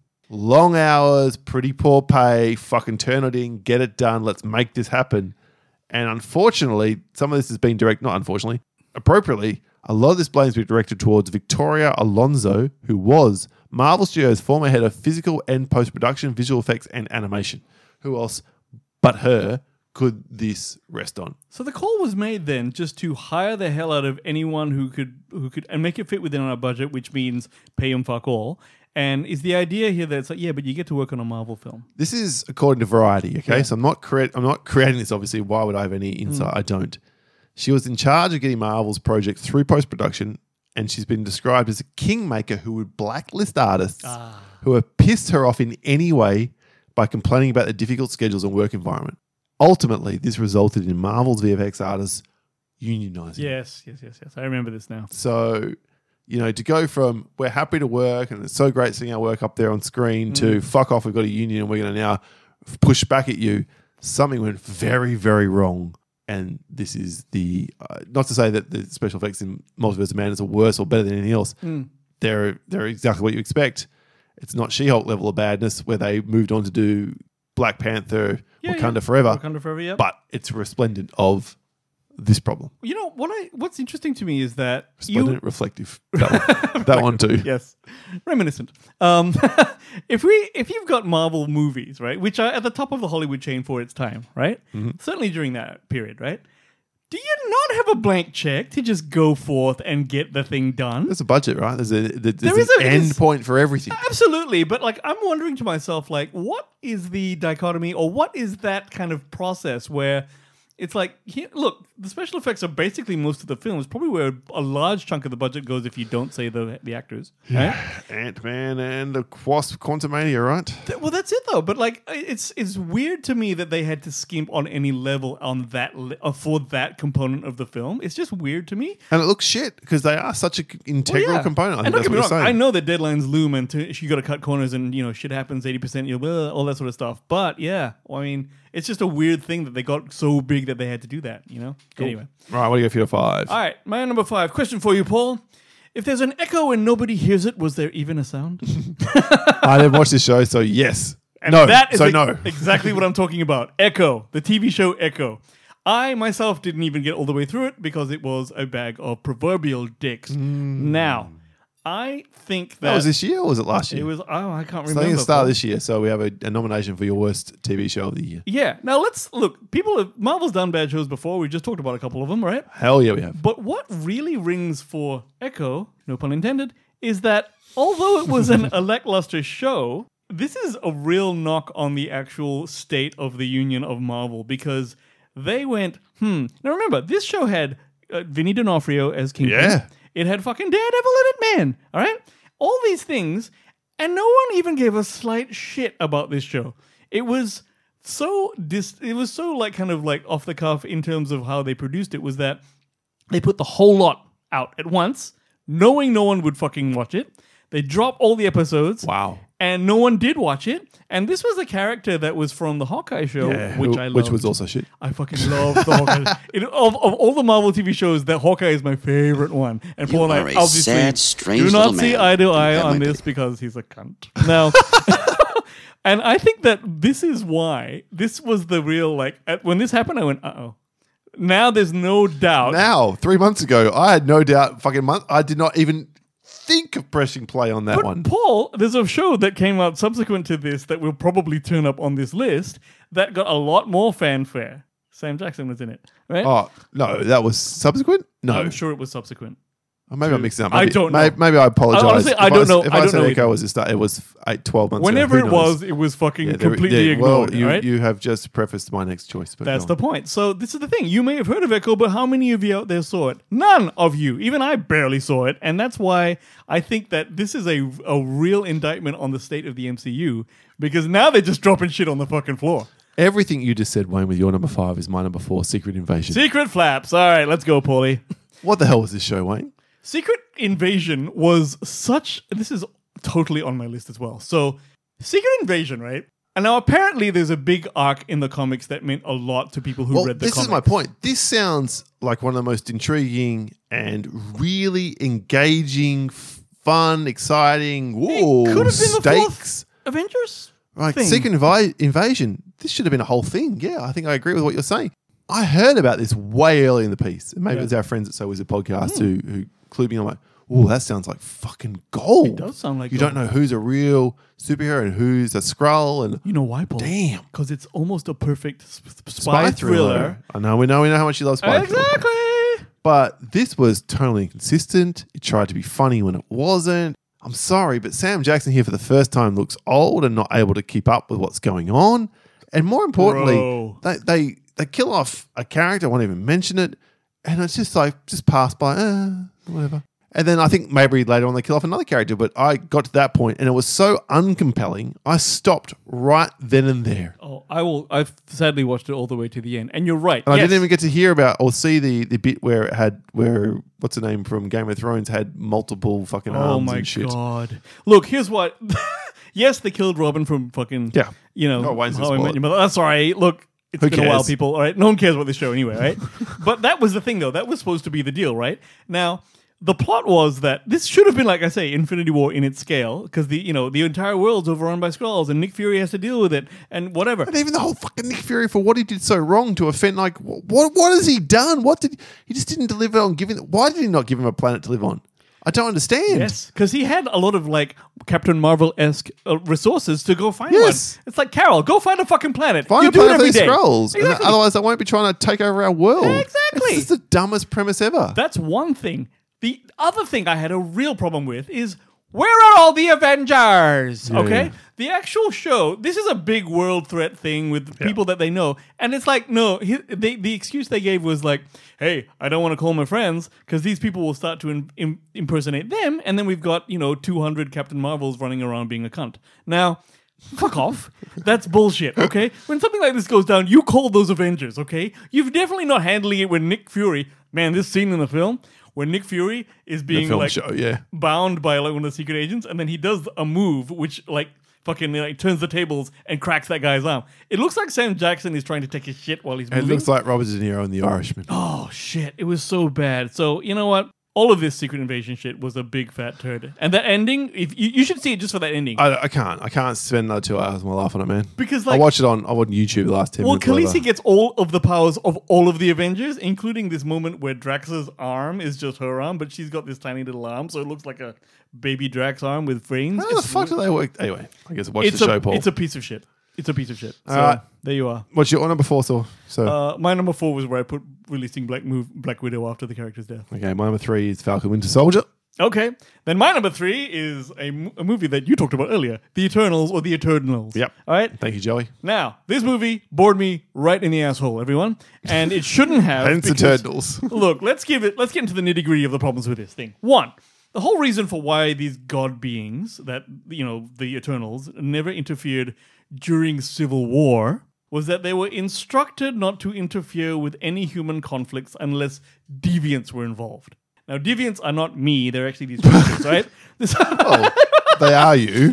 Long hours, pretty poor pay, fucking turn it in, get it done, let's make this happen. And unfortunately, some of this has been appropriately, a lot of this blame's been directed towards Victoria Alonso, who was Marvel Studios' former head of physical and post-production, visual effects, and animation. Who else but her could this rest on? So the call was made then just to hire the hell out of anyone who could and make it fit within our budget, which means pay them fuck all. And is the idea here that it's like, yeah, but you get to work on a Marvel film. This is according to Variety, okay? So I'm not creating this, obviously. Why would I have any insight? I don't. She was in charge of getting Marvel's project through post-production, and she's been described as a kingmaker who would blacklist artists who have pissed her off in any way by complaining about the difficult schedules and work environment. Ultimately, this resulted in Marvel's VFX artists unionizing. Yes. I remember this now. So, to go from we're happy to work and it's so great seeing our work up there on screen to fuck off, we've got a union and we're going to now push back at you, something went very, very wrong. And this is the, not to say that the special effects in Multiverse of Madness are worse or better than anything else. They're exactly what you expect. It's not She-Hulk level of badness where they moved on to do Black Panther, Wakanda Forever. Wakanda Forever, yeah. But it's resplendent of this problem. You know, what's interesting to me is that Resplendent, reflective. That one too. Yes, reminiscent. If you've got Marvel movies, right, which are at the top of the Hollywood chain for its time, right? Certainly during that period, right? Do you not have a blank check to just go forth and get the thing done? There's a budget, right? There's an an end point for everything. Absolutely, but I'm wondering to myself, what is the dichotomy, or what is that kind of process where it's like, look, the special effects are basically most of the film. It's probably where a large chunk of the budget goes if you don't say the actors. Right? Ant-Man and the Wasp, Quantumania, right? Well, that's it though. But it's weird to me that they had to skimp on any level on that for that component of the film. It's just weird to me. And it looks shit because they are such an integral component. I think don't that's get me what you're wrong. saying. I know that deadlines loom and you got to cut corners and shit happens 80%. All that sort of stuff. But yeah, I mean, it's just a weird thing that they got so big that they had to do that. Cool. Anyway. Right, what do you go for your 5? All right, my number 5. Question for you, Paul. If there's an echo and nobody hears it, was there even a sound? I didn't watch this show, so yes. And no, that is no. exactly what I'm talking about. Echo, the TV show Echo. I myself didn't even get all the way through it because it was a bag of proverbial dicks. Now, I think that was this year or was it last year? It was. Oh, I can't So remember. I think it started this year, so we have a nomination for your worst TV show of the year. Yeah. Now let's look. Marvel's done bad shows before. We just talked about a couple of them, right? Hell yeah, we have. But what really rings for Echo, no pun intended, is that although it was a lackluster show, this is a real knock on the actual state of the union of Marvel because they went, Now remember, this show had Vinny D'Onofrio as Kingpin. Yeah. It had fucking Daredevil in it, man. All right? All these things, and no one even gave a slight shit about this show. It was so kind of off the cuff in terms of how they produced it, was that they put the whole lot out at once, knowing no one would fucking watch it. They dropped all the episodes. Wow. And no one did watch it. And this was a character that was from the Hawkeye show, which I loved. Which was also shit. I fucking love the Hawkeye. Of all the Marvel TV shows, that Hawkeye is my favorite one. And Paul and I obviously sad, strange do not little see man. eye to eye That on might this be. because he's a cunt. Now, and I think that this is why this was the real, when this happened, I went, uh-oh. Now there's no doubt. Now, 3 months ago, I had no doubt I did not even think of pressing play on that But one. Paul, there's a show that came out subsequent to this that will probably turn up on this list that got a lot more fanfare. Sam Jackson was in it, right? Oh, no, that was subsequent? No. I'm sure it was subsequent. Or maybe I'm mixing up. I Maybe, don't know. Maybe I apologize. Honestly, I don't know. If I I don't said know Echo either. was 12 months Whenever ago. it Who knows? was fucking Yeah, completely ignored, you, right? you have just prefaced my next choice. But That's go the on. point. So this is the thing. You may have heard of Echo, but how many of you out there saw it? None of you. Even I barely saw it. And that's why I think that this is a real indictment on the state of the MCU, because now they're just dropping shit on the fucking floor. Everything you just said, Wayne, with your number 5 is my number 4, Secret Invasion. Secret Flaps. All right, let's go, Paulie. What the hell was this show, Wayne? Secret Invasion was such... This is totally on my list as well. So, Secret Invasion, right? And now apparently there's a big arc in the comics that meant a lot to people who Well, read the this comics. is my point. This sounds like one of the most intriguing and really engaging, fun, exciting, It could have been the fourth stakes. Avengers Like thing. Secret Invasion, this should have been a whole thing. Yeah, I think I agree with what you're saying. I heard about this way early in the piece. And maybe it was our friends at So Wizard Podcast who clued me on like, oh, that sounds like fucking gold. It does sound like You gold. don't know who's a real superhero and who's a Skrull and You know why, Paul? Damn. Because it's almost a perfect spy thriller. I know, we know how much you love spy thriller. Exactly. But this was totally inconsistent. It tried to be funny when it wasn't. I'm sorry, but Sam Jackson here for the first time looks old and not able to keep up with what's going on. And more importantly, Bro. they kill off a character, I won't even mention it, and it's just like, just pass by, whatever. And then I think maybe later on they kill off another character, but I got to that point and it was so uncompelling, I stopped right then and there. Oh, I've sadly watched it all the way to the end. And you're right. And I Yes. didn't even get to hear about or see the bit where what's the name from Game of Thrones had multiple fucking Oh arms my and shit. god. Look, here's what. Yes, they killed Robin from fucking. Yeah. You know. Oh, Wayne's How I spoil Met it. Your Mother. That's all right. Look, it's Who been a while, cares? people. All right. No one cares about this show anyway, right? But that was the thing, though. That was supposed to be the deal, right? Now, the plot was that this should have been, like I say, Infinity War in its scale, because the entire world's overrun by Skrulls, and Nick Fury has to deal with it, and whatever. And even the whole fucking Nick Fury for what he did so wrong to offend, like, what has he done? He just didn't deliver on giving, why did he not give him a planet to live on? I don't understand. Yes, because he had a lot of like Captain Marvel-esque resources to go find Yes. one. It's like, Carol, go find a fucking planet. Find You a do it planet for every these day. Skrulls. And Exactly. otherwise they won't be trying to take over our world. Exactly. It's the dumbest premise ever. That's one thing. The other thing I had a real problem with is, where are all the Avengers? Okay? yeah. The actual show, this is a big world threat thing with people that they know. And it's like, no, the excuse they gave was like, hey, I don't want to call my friends because these people will start to impersonate them. And then we've got, 200 Captain Marvels running around being a cunt. Now, fuck off. That's bullshit, okay? When something like this goes down, you call those Avengers, okay? You're definitely not handling it when Nick Fury, man, this scene in the film, when Nick Fury is being film like show, yeah. bound by like one of the secret agents, and then he does a move which like fucking like turns the tables and cracks that guy's arm. It looks like Sam Jackson is trying to take his shit while he's It moving. looks like Robert De Niro in The Irishman. Oh shit, it was so bad. So you know what? All of this Secret Invasion shit was a big fat turd. And that ending, if you should see it just for that ending. I can't spend another 2 hours of my life on it, man. Because I like watched it on YouTube the last 10 well, minutes. whatever. Khaleesi gets all of the powers of all of the Avengers, including this moment where Drax's arm is just her arm, but she's got this tiny little arm, so it looks like a baby Drax arm with brains. How the fuck do they work? Anyway, I guess watch the show, Paul. It's a piece of shit. It's a piece of shit. So right. there you are. What's your number 4, so? My number 4 was where I put releasing Black Widow after the character's death. Okay, my number 3 is Falcon Winter Soldier. Okay. Then my number 3 is a movie that you talked about earlier, The Eternals or The Eternals. Yep. All right. Thank you, Joey. Now, this movie bored me right in the asshole, everyone. And it shouldn't have. Hence because- Eternals. Look, let's get into the nitty-gritty of the problems with this thing. One, the whole reason for why these god beings, that, the Eternals, never interfered during Civil War was that they were instructed not to interfere with any human conflicts unless deviants were involved. Now, deviants are not me, they're actually these creatures, right? Oh, they are you.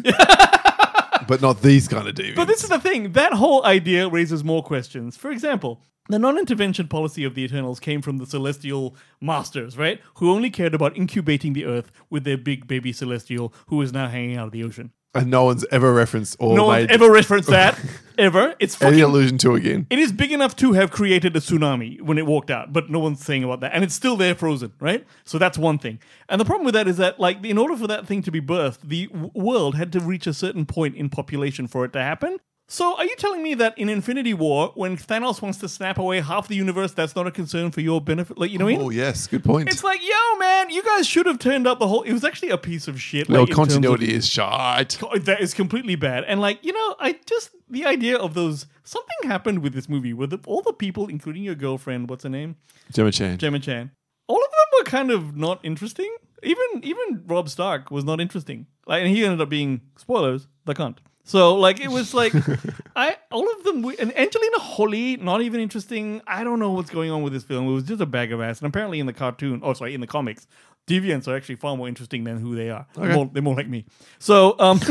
But not these kind of deviants. But this is the thing. That whole idea raises more questions. For example, the non-intervention policy of the Eternals came from the Celestial Masters, right? Who only cared about incubating the Earth with their big baby Celestial who is now hanging out of the ocean. And no one's ever referenced or No one's made ever referenced that, ever. It's any fucking... allusion to again. It is big enough to have created a tsunami when it walked out, but no one's saying about that. And it's still there frozen, right? So that's one thing. And the problem with that is that, like, in order for that thing to be birthed, the world had to reach a certain point in population for it to happen. So are you telling me that in Infinity War, when Thanos wants to snap away half the universe, that's not a concern for your benefit? Like, you know what I mean? Oh, yes. Good point. It's like, yo, man, you guys should have turned up the whole... It was actually a piece of shit. Well, like, in terms of- continuity is shite. That is completely bad. And like, the idea of those... Something happened with this movie where all the people, including your girlfriend, what's her name? Gemma Chan. Gemma Chan. All of them were kind of not interesting. Even Rob Stark was not interesting. Like, and he ended up being, spoilers, the cunt. So, like, it was like, all of them, and Angelina Jolie, not even interesting. I don't know what's going on with this film. It was just a bag of ass. And apparently in the in the comics, deviants are actually far more interesting than who they are. Okay. They're more like me. So,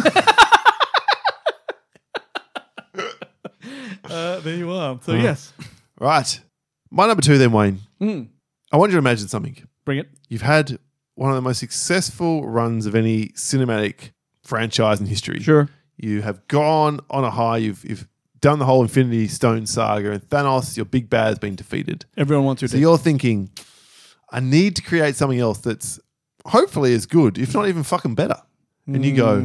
there you are. So, yes. Right. My number 2 then, Wayne. I want you to imagine something. Bring it. You've had one of the most successful runs of any cinematic franchise in history. Sure. You have gone on a high. You've done the whole Infinity Stone saga, and Thanos, your big bad, has been defeated. Everyone wants your So dick. you're thinking, I need to create something else that's hopefully as good, if not even fucking better. And you go,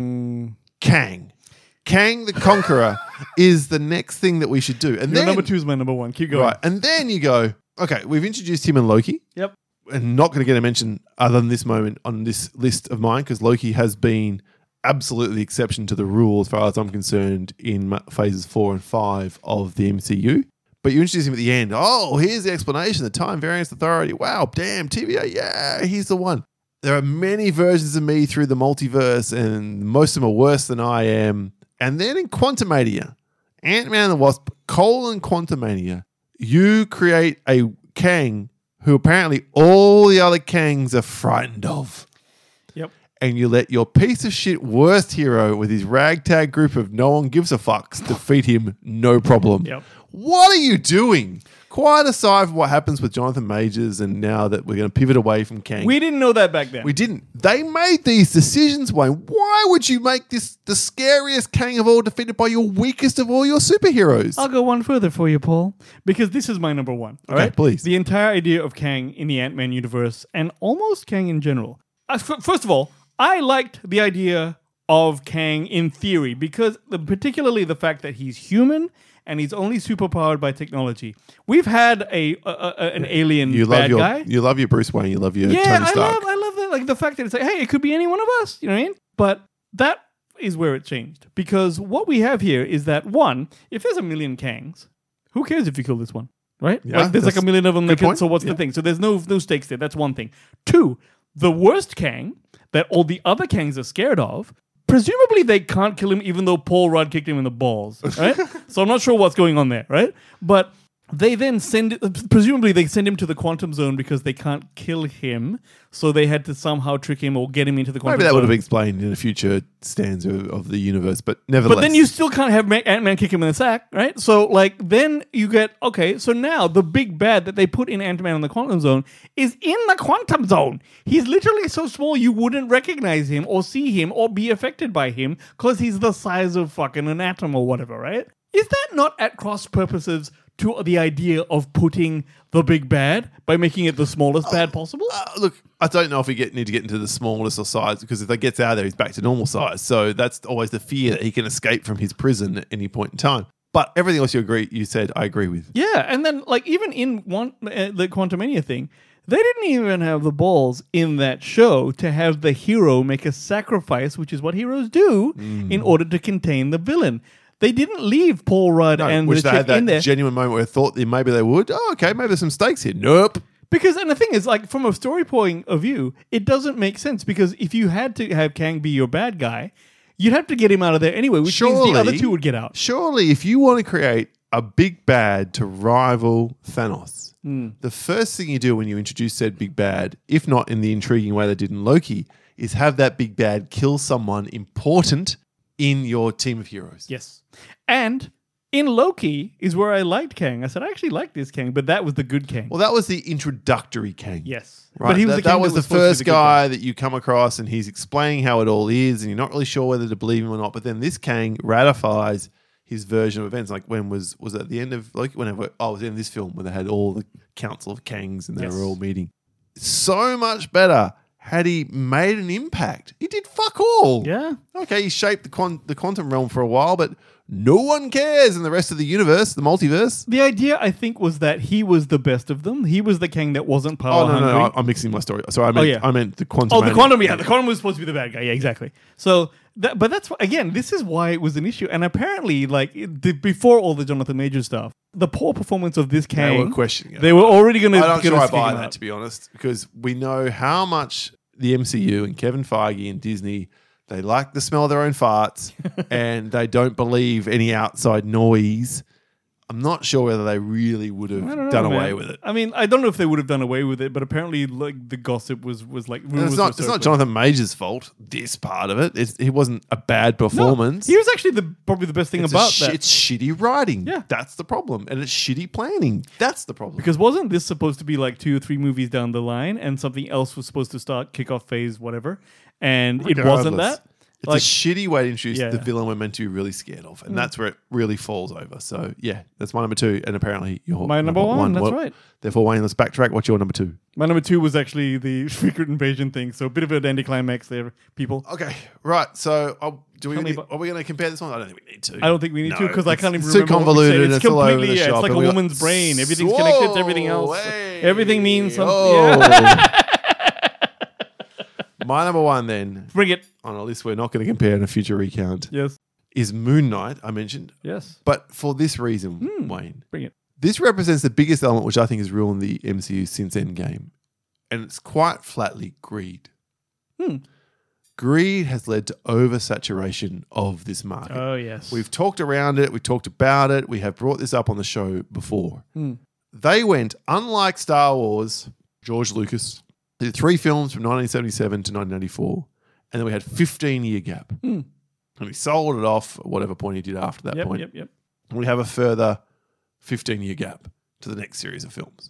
Kang. Kang the Conqueror is the next thing that we should do. And Your then number 2 is my number 1. Keep going. right, and then you go, okay, we've introduced him in Loki. Yep. And not going to get a mention other than this moment on this list of mine because Loki has been absolutely the exception to the rule as far as I'm concerned in phases 4 and 5 of the MCU. But you introduce him at the end. Oh, here's the explanation. The Time Variance Authority. Wow, damn, TVA. Yeah, he's the one. There are many versions of me through the multiverse and most of them are worse than I am. And then in Quantumania, Ant-Man and the Wasp, Quantumania, you create a Kang who apparently all the other Kangs are frightened of. Yep. And you let your piece of shit worst hero with his ragtag group of no one gives a fucks defeat him, no problem. Yep. What are you doing? Quite aside from what happens with Jonathan Majors and now that we're going to pivot away from Kang. We didn't know that back then. We didn't. They made these decisions, Wayne. Why would you make this the scariest Kang of all defeated by your weakest of all your superheroes? I'll go one further for you, Paul, because this is my number 1. All Okay, right, please. The entire idea of Kang in the Ant-Man universe and almost Kang in general. First of all, I liked the idea of Kang in theory because particularly the fact that he's human and he's only superpowered by technology. We've had an alien bad guy. You love your Bruce Wayne. You love your Yeah, Tony Stark. I love that. Like the fact that it's like, hey, it could be any one of us. You know what I mean? But that is where it changed because what we have here is that one, if there's a million Kangs, who cares if you kill this one, right? Yeah, like there's like a million of them. good point. So what's the thing? So there's no stakes there. That's one thing. 2, the worst Kang that all the other Kangs are scared of. Presumably they can't kill him even though Paul Rudd kicked him in the balls, right? So I'm not sure what's going on there, right? But they then presumably they send him to the quantum zone because they can't kill him. So they had to somehow trick him or get him into the quantum zone. Maybe that would have been explained in a future stanza of the universe, but nevertheless. But then you still can't have Ant-Man kick him in the sack, right? So, like, then you get, okay, so now the big bad that they put in Ant-Man in the quantum zone is in the quantum zone. He's literally so small you wouldn't recognize him or see him or be affected by him because he's the size of fucking an atom or whatever, right? Is that not at cross purposes to the idea of putting the big bad by making it the smallest bad possible? Look, I don't know if we need to get into the smallest of size because if they gets out of there, he's back to normal size. So that's always the fear that he can escape from his prison at any point in time. But everything else you said, I agree with. Yeah, and then like even in the Quantumania thing, they didn't even have the balls in that show to have the hero make a sacrifice, which is what heroes do, in order to contain the villain. They didn't leave Paul Rudd and which the they had chick that in there. genuine moment where I thought that maybe they would. Oh, okay, maybe there's some stakes here. Nope. Because, and the thing is, like, from a story point of view, it doesn't make sense because if you had to have Kang be your bad guy, you'd have to get him out of there anyway, which means the other two would get out. Surely, if you want to create a big bad to rival Thanos, the first thing you do when you introduce said big bad, if not in the intriguing way they did in Loki, is have that big bad kill someone important in your team of heroes. Yes. And in Loki is where I liked Kang. I said, I actually like this Kang, but that was the good Kang. Well, that was the introductory Kang. Yes. Right. But he was that was the first guy Kang. that you come across and he's explaining how it all is and you're not really sure whether to believe him or not. But then this Kang ratifies his version of events. Like when was it at the end of Loki? Whenever it was in this film where they had all the council of Kangs and they were all meeting. So much better had he made an impact. He did fuck all. Yeah. Okay, he shaped the quantum realm for a while, but no one cares in the rest of the universe, the multiverse. The idea, I think, was that he was the best of them. He was the king that wasn't power Oh, no, hungry. no, I'm mixing my story. Sorry, I meant the quantum. Oh, the Quantum, yeah. The Quantum was supposed to be the bad guy. Yeah, exactly. So, but that's, again, this is why it was an issue. And apparently, like, before all the Jonathan Majors stuff, the poor performance of this They Kang, were questioning it. they were already going to I'm not sure I buy that, to be honest, because we know how much the MCU and Kevin Feige and Disney, they like the smell of their own farts and they don't believe any outside noise. I'm not sure whether they really would have done away with it. I mean, I don't know if they would have done away with it, but apparently, like, the gossip was like... And it's not Jonathan Majors' fault, this part of it. He wasn't a bad performance. He was actually probably the best thing about that. It's shitty writing. Yeah. That's the problem. And it's shitty planning. That's the problem. Because wasn't this supposed to be like 2 or 3 movies down the line and something else was supposed to start kickoff phase, whatever, and it wasn't Regardless, that? It's Like, a shitty way to introduce Yeah. the villain we're meant to be really scared of. And that's where it really falls over. So, yeah, that's my number 2. And apparently, you're My number one, that's Well, right. Therefore, Wayne, let's backtrack. What's your number 2? My number 2 was actually the Secret Invasion thing, so a bit of an anticlimax there, people. Okay, right. So, are we me going to compare this one? I don't think we need to. I don't think we need to because I can't even it's too remember what we convoluted. said. It's all over the completely, shop. it's like and a we got- woman's brain. Everything's connected to everything else. Hey, Everything means something. oh. Yeah. My number 1 then, Bring it. on a list we're not going to compare in a future recount, Yes. is Moon Knight, I mentioned. Yes. But for this reason, Wayne, Bring it. this represents the biggest element which I think has ruined the MCU since Endgame. And it's quite flatly greed. Greed has led to oversaturation of this market. Oh, yes. We've talked around it. We've talked about it. We have brought this up on the show before. They went, unlike Star Wars, George Lucas, did 3 films from 1977 to 1994. And then we had 15-year gap. And he sold it off at whatever point he did after that point. Yep. And we have a further 15-year gap to the next series of films.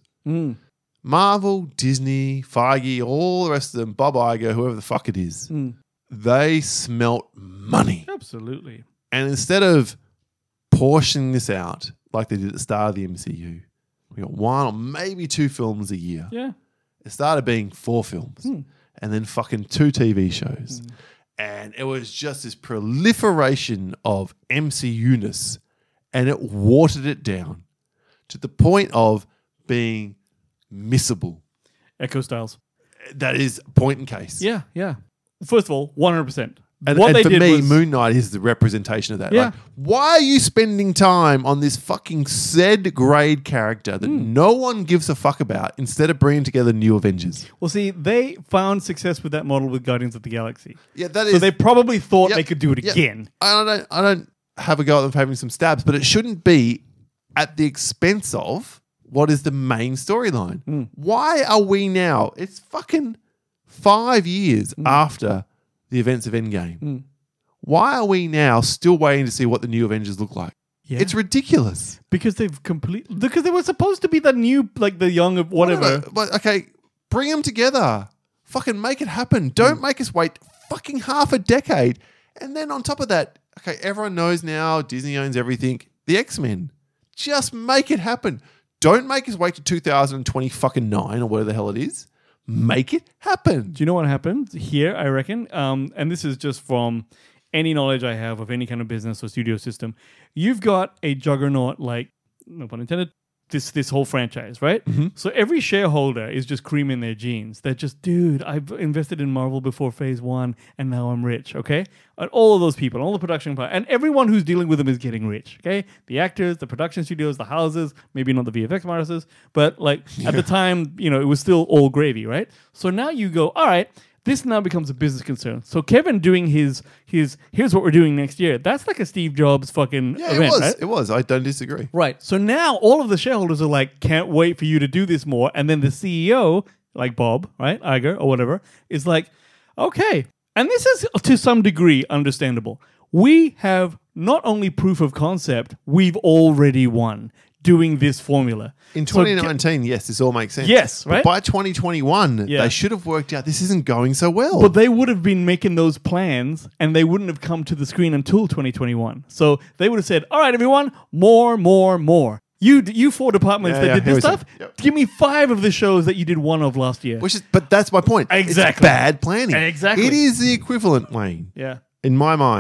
Marvel, Disney, Feige, all the rest of them, Bob Iger, whoever the fuck it is, they smelt money. Absolutely. And instead of portioning this out like they did at the start of the MCU, we got 1 or maybe 2 films a year. Yeah. It started being 4 films and then fucking 2 TV shows. And it was just this proliferation of MCU-ness, and it watered it down to the point of being missable. Echo Styles. That is point in case. Yeah. First of all, 100%. And, what and they for did me, was, Moon Knight is the representation of that. Yeah. Like, why are you spending time on this fucking Z-grade character that no one gives a fuck about instead of bringing together new Avengers? Well, see, they found success with that model with Guardians of the Galaxy. Yeah, that So is. they probably thought Yep, they could do it yep. again. I don't have a go at them for having some stabs, but it shouldn't be at the expense of what is the main storyline. Why are we now? It's fucking 5 years after the events of Endgame. Why are we now still waiting to see what the new Avengers look like? Yeah. It's ridiculous. Because they were supposed to be the new, like the young of whatever. But okay, bring them together. Fucking make it happen. Don't make us wait fucking half a decade. And then on top of that, okay, everyone knows now Disney owns everything. The X-Men. Just make it happen. Don't make us wait to 2020 fucking 9 or whatever the hell it is. Make it happen. Do you know what happened here, I reckon? And this is just from any knowledge I have of any kind of business or studio system. You've got a juggernaut, like, no pun intended, this whole franchise, right? So every shareholder is just creaming their jeans. They're just, dude, I've invested in Marvel before phase 1 and now I'm rich, okay? And all of those people, all the production part, and everyone who's dealing with them is getting rich, okay? The actors, the production studios, the houses, maybe not the VFX artists, but like at the time, it was still all gravy, right? So now you go, all right, this now becomes a business concern. So Kevin doing his here's what we're doing next year. That's like a Steve Jobs fucking Yeah, event, it was. right? It was. I don't disagree. Right. So now all of the shareholders are like, can't wait for you to do this more. And then the CEO, like Bob, right, Iger or whatever, is like, okay. And this is to some degree understandable. We have not only proof of concept, we've already won doing this formula. In So 2019, yes, this all makes sense. Yes, right? But by 2021, Yeah. they should have worked out this isn't going so well. But they would have been making those plans and they wouldn't have come to the screen until 2021. So they would have said, all right, everyone, more. You 4 departments Yeah, that did here this we stuff, go. Yep. give me 5 of the shows that you did 1 of last year. But that's my point. Exactly. It's bad planning. Exactly. It is the equivalent, Wayne, Yeah. in my mind,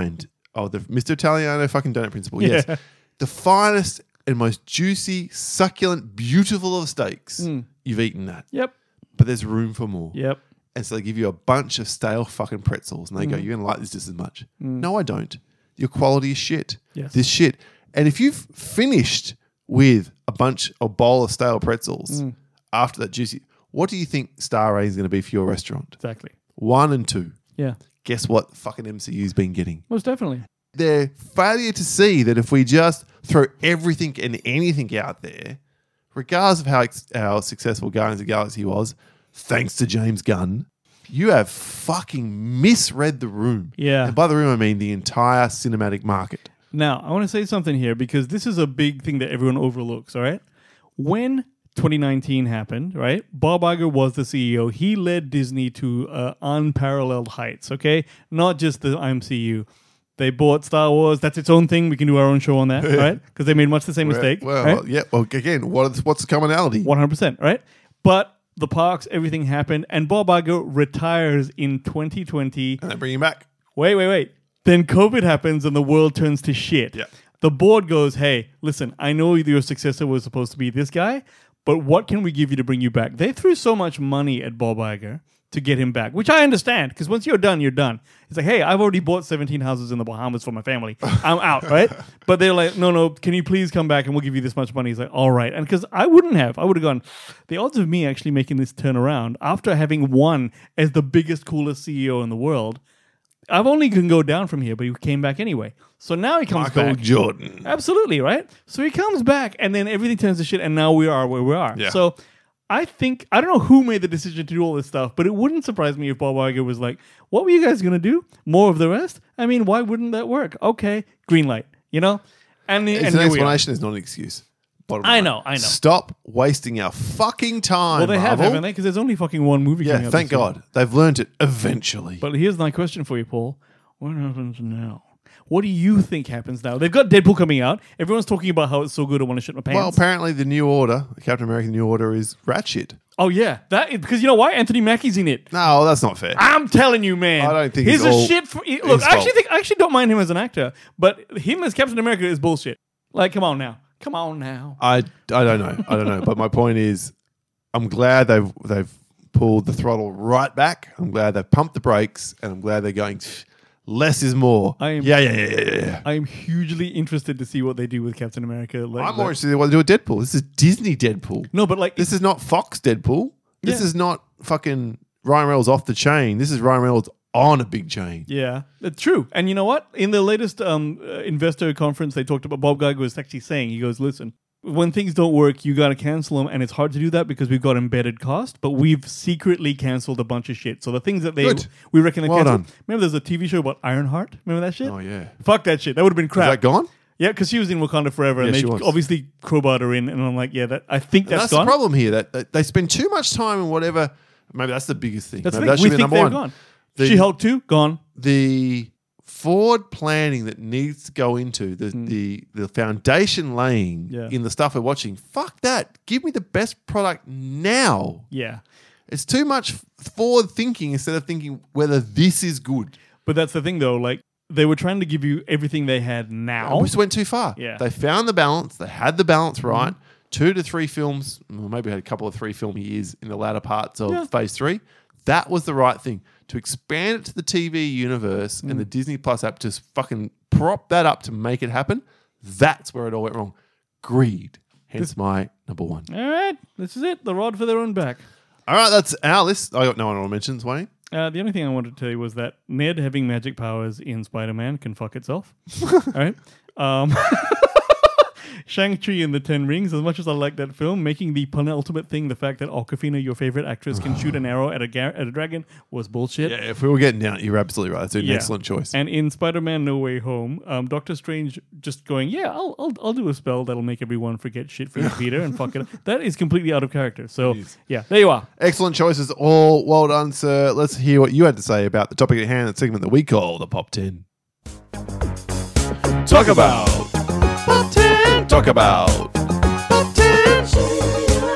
Oh, the Mr. Italiano fucking donut principle. Yes. Yeah. The finest and most juicy, succulent, beautiful of steaks. You've eaten that. Yep. But there's room for more. Yep. And so they give you a bunch of stale fucking pretzels and they go, you're going to like this just as much. No, I don't. Your quality is shit. Yes. This shit. And if you've finished with a bowl of stale pretzels after that juicy, what do you think star rating is going to be for your restaurant? Exactly. 1 and 2. Yeah. Guess what fucking MCU's been getting? Most definitely. Their failure to see that if we just throw everything and anything out there, regardless of how successful Guardians of the Galaxy was, thanks to James Gunn, you have fucking misread the room. Yeah. And by the room, I mean the entire cinematic market. Now, I want to say something here because this is a big thing that everyone overlooks, all right? When 2019 happened, right? Bob Iger was the CEO. He led Disney to unparalleled heights, okay? Not just the MCU. They bought Star Wars. That's its own thing. We can do our own show on that, right? Because they made much the same mistake. Well, right? yeah. Well, again, what's the commonality? 100%, right? But the parks, everything happened, and Bob Iger retires in 2020. And they bring him back. Wait. Then COVID happens and the world turns to shit. Yeah. The board goes, hey, listen, I know your successor was supposed to be this guy, but what can we give you to bring you back? They threw so much money at Bob Iger to get him back, which I understand, because once you're done, you're done. It's like, hey, I've already bought 17 houses in the Bahamas for my family. I'm out, right? But they're like, no, can you please come back and we'll give you this much money? He's like, all right. And because I would have gone, the odds of me actually making this turnaround after having won as the biggest, coolest CEO in the world, I've only can go down from here, but he came back anyway. So now he comes Michael back. Jordan. Absolutely, right? So he comes back and then everything turns to shit and now we are where we are. Yeah. So I don't know who made the decision to do all this stuff, but it wouldn't surprise me if Bob Iger was like, what were you guys going to do? More of the rest? I mean, why wouldn't that work? Okay, green light, you know? And It's an explanation, it's not an excuse. Bottom I line. know. Stop wasting our fucking time, Well, they have, Marvel. haven't they? Because there's only fucking one movie coming Yeah, out thank this year. God. They've learned it eventually. But here's my question for you, Paul. What happens now? What do you think happens now? They've got Deadpool coming out. Everyone's talking about how it's so good I want to shit my pants. Well, apparently the New Order, Captain America New Order, is rat shit. Oh, yeah. Because you know why? Anthony Mackie's in it. No, that's not fair. I'm telling you, man. I don't think he's it's all a shit. Look, his I fault. actually don't mind him as an actor, but him as Captain America is bullshit. Like, come on now. I don't know. But my point is, I'm glad they've pulled the throttle right back. I'm glad they've pumped the brakes, and I'm glad they're going, less is more. Yeah. I am hugely interested to see what they do with Captain America. I'm more interested in what they do with Deadpool. This is Disney Deadpool. No, but like This is not Fox Deadpool. This Yeah. is not fucking Ryan Reynolds off the chain. This is Ryan Reynolds on a big chain. Yeah, it's true. And you know what? In the latest investor conference, they talked about Bob Iger was actually saying, he goes, listen, when things don't work, you got to cancel them. And it's hard to do that because we've got embedded cost, but we've secretly canceled a bunch of shit. So the things that Good. we reckon they Well canceled. done. Remember there's a TV show about Ironheart? Remember that shit? Oh, yeah. Fuck that shit. That would have been Is crap. that gone? Yeah, because she was in Wakanda Forever, and Yeah, they she was. obviously crowbarred her in, and I'm like, yeah, I think That's that's the gone. problem here. That they spend too much time in whatever. Maybe that's the biggest thing. That's the Maybe thing. that We should be think number they're one. gone. The- She-Hulk 2, gone. The forward planning that needs to go into the foundation laying Yeah. in the stuff we're watching. Fuck that. Give me the best product now. Yeah. It's too much forward thinking instead of thinking whether this is good. But that's the thing, though. Like, they were trying to give you everything they had now. We just went too far. Yeah. They found the balance. They had the balance right. 2 to 3 films. Well, maybe we had a couple of 3-film years in the latter parts of Yeah. phase 3. That was the right thing. To expand it to the TV universe and the Disney Plus app, just fucking prop that up to make it happen. That's where it all went wrong. Greed. Hence my number one. All right. This is it. The rod for their own back. All right, that's our list. I got no honorable mentions, Wayne. The only thing I wanted to tell you was that Ned having magic powers in Spider-Man can fuck itself. All right. Shang-Chi and the Ten Rings, as much as I like that film, making the penultimate thing, the fact that Awkwafina, your favorite actress, can shoot an arrow at a dragon, was bullshit. Yeah, if we were getting down, you're absolutely right. That's an Yeah. excellent choice. And in Spider-Man No Way Home, Doctor Strange just going, yeah, I'll do a spell that'll make everyone forget shit for you, Peter, and fuck it up. That is completely out of character. So, yeah, there you are. Excellent choices, all well done, sir. Let's hear what you had to say about the topic at hand, the segment that we call the Pop 10. Talk about Pop 10. Talk about Pop 10.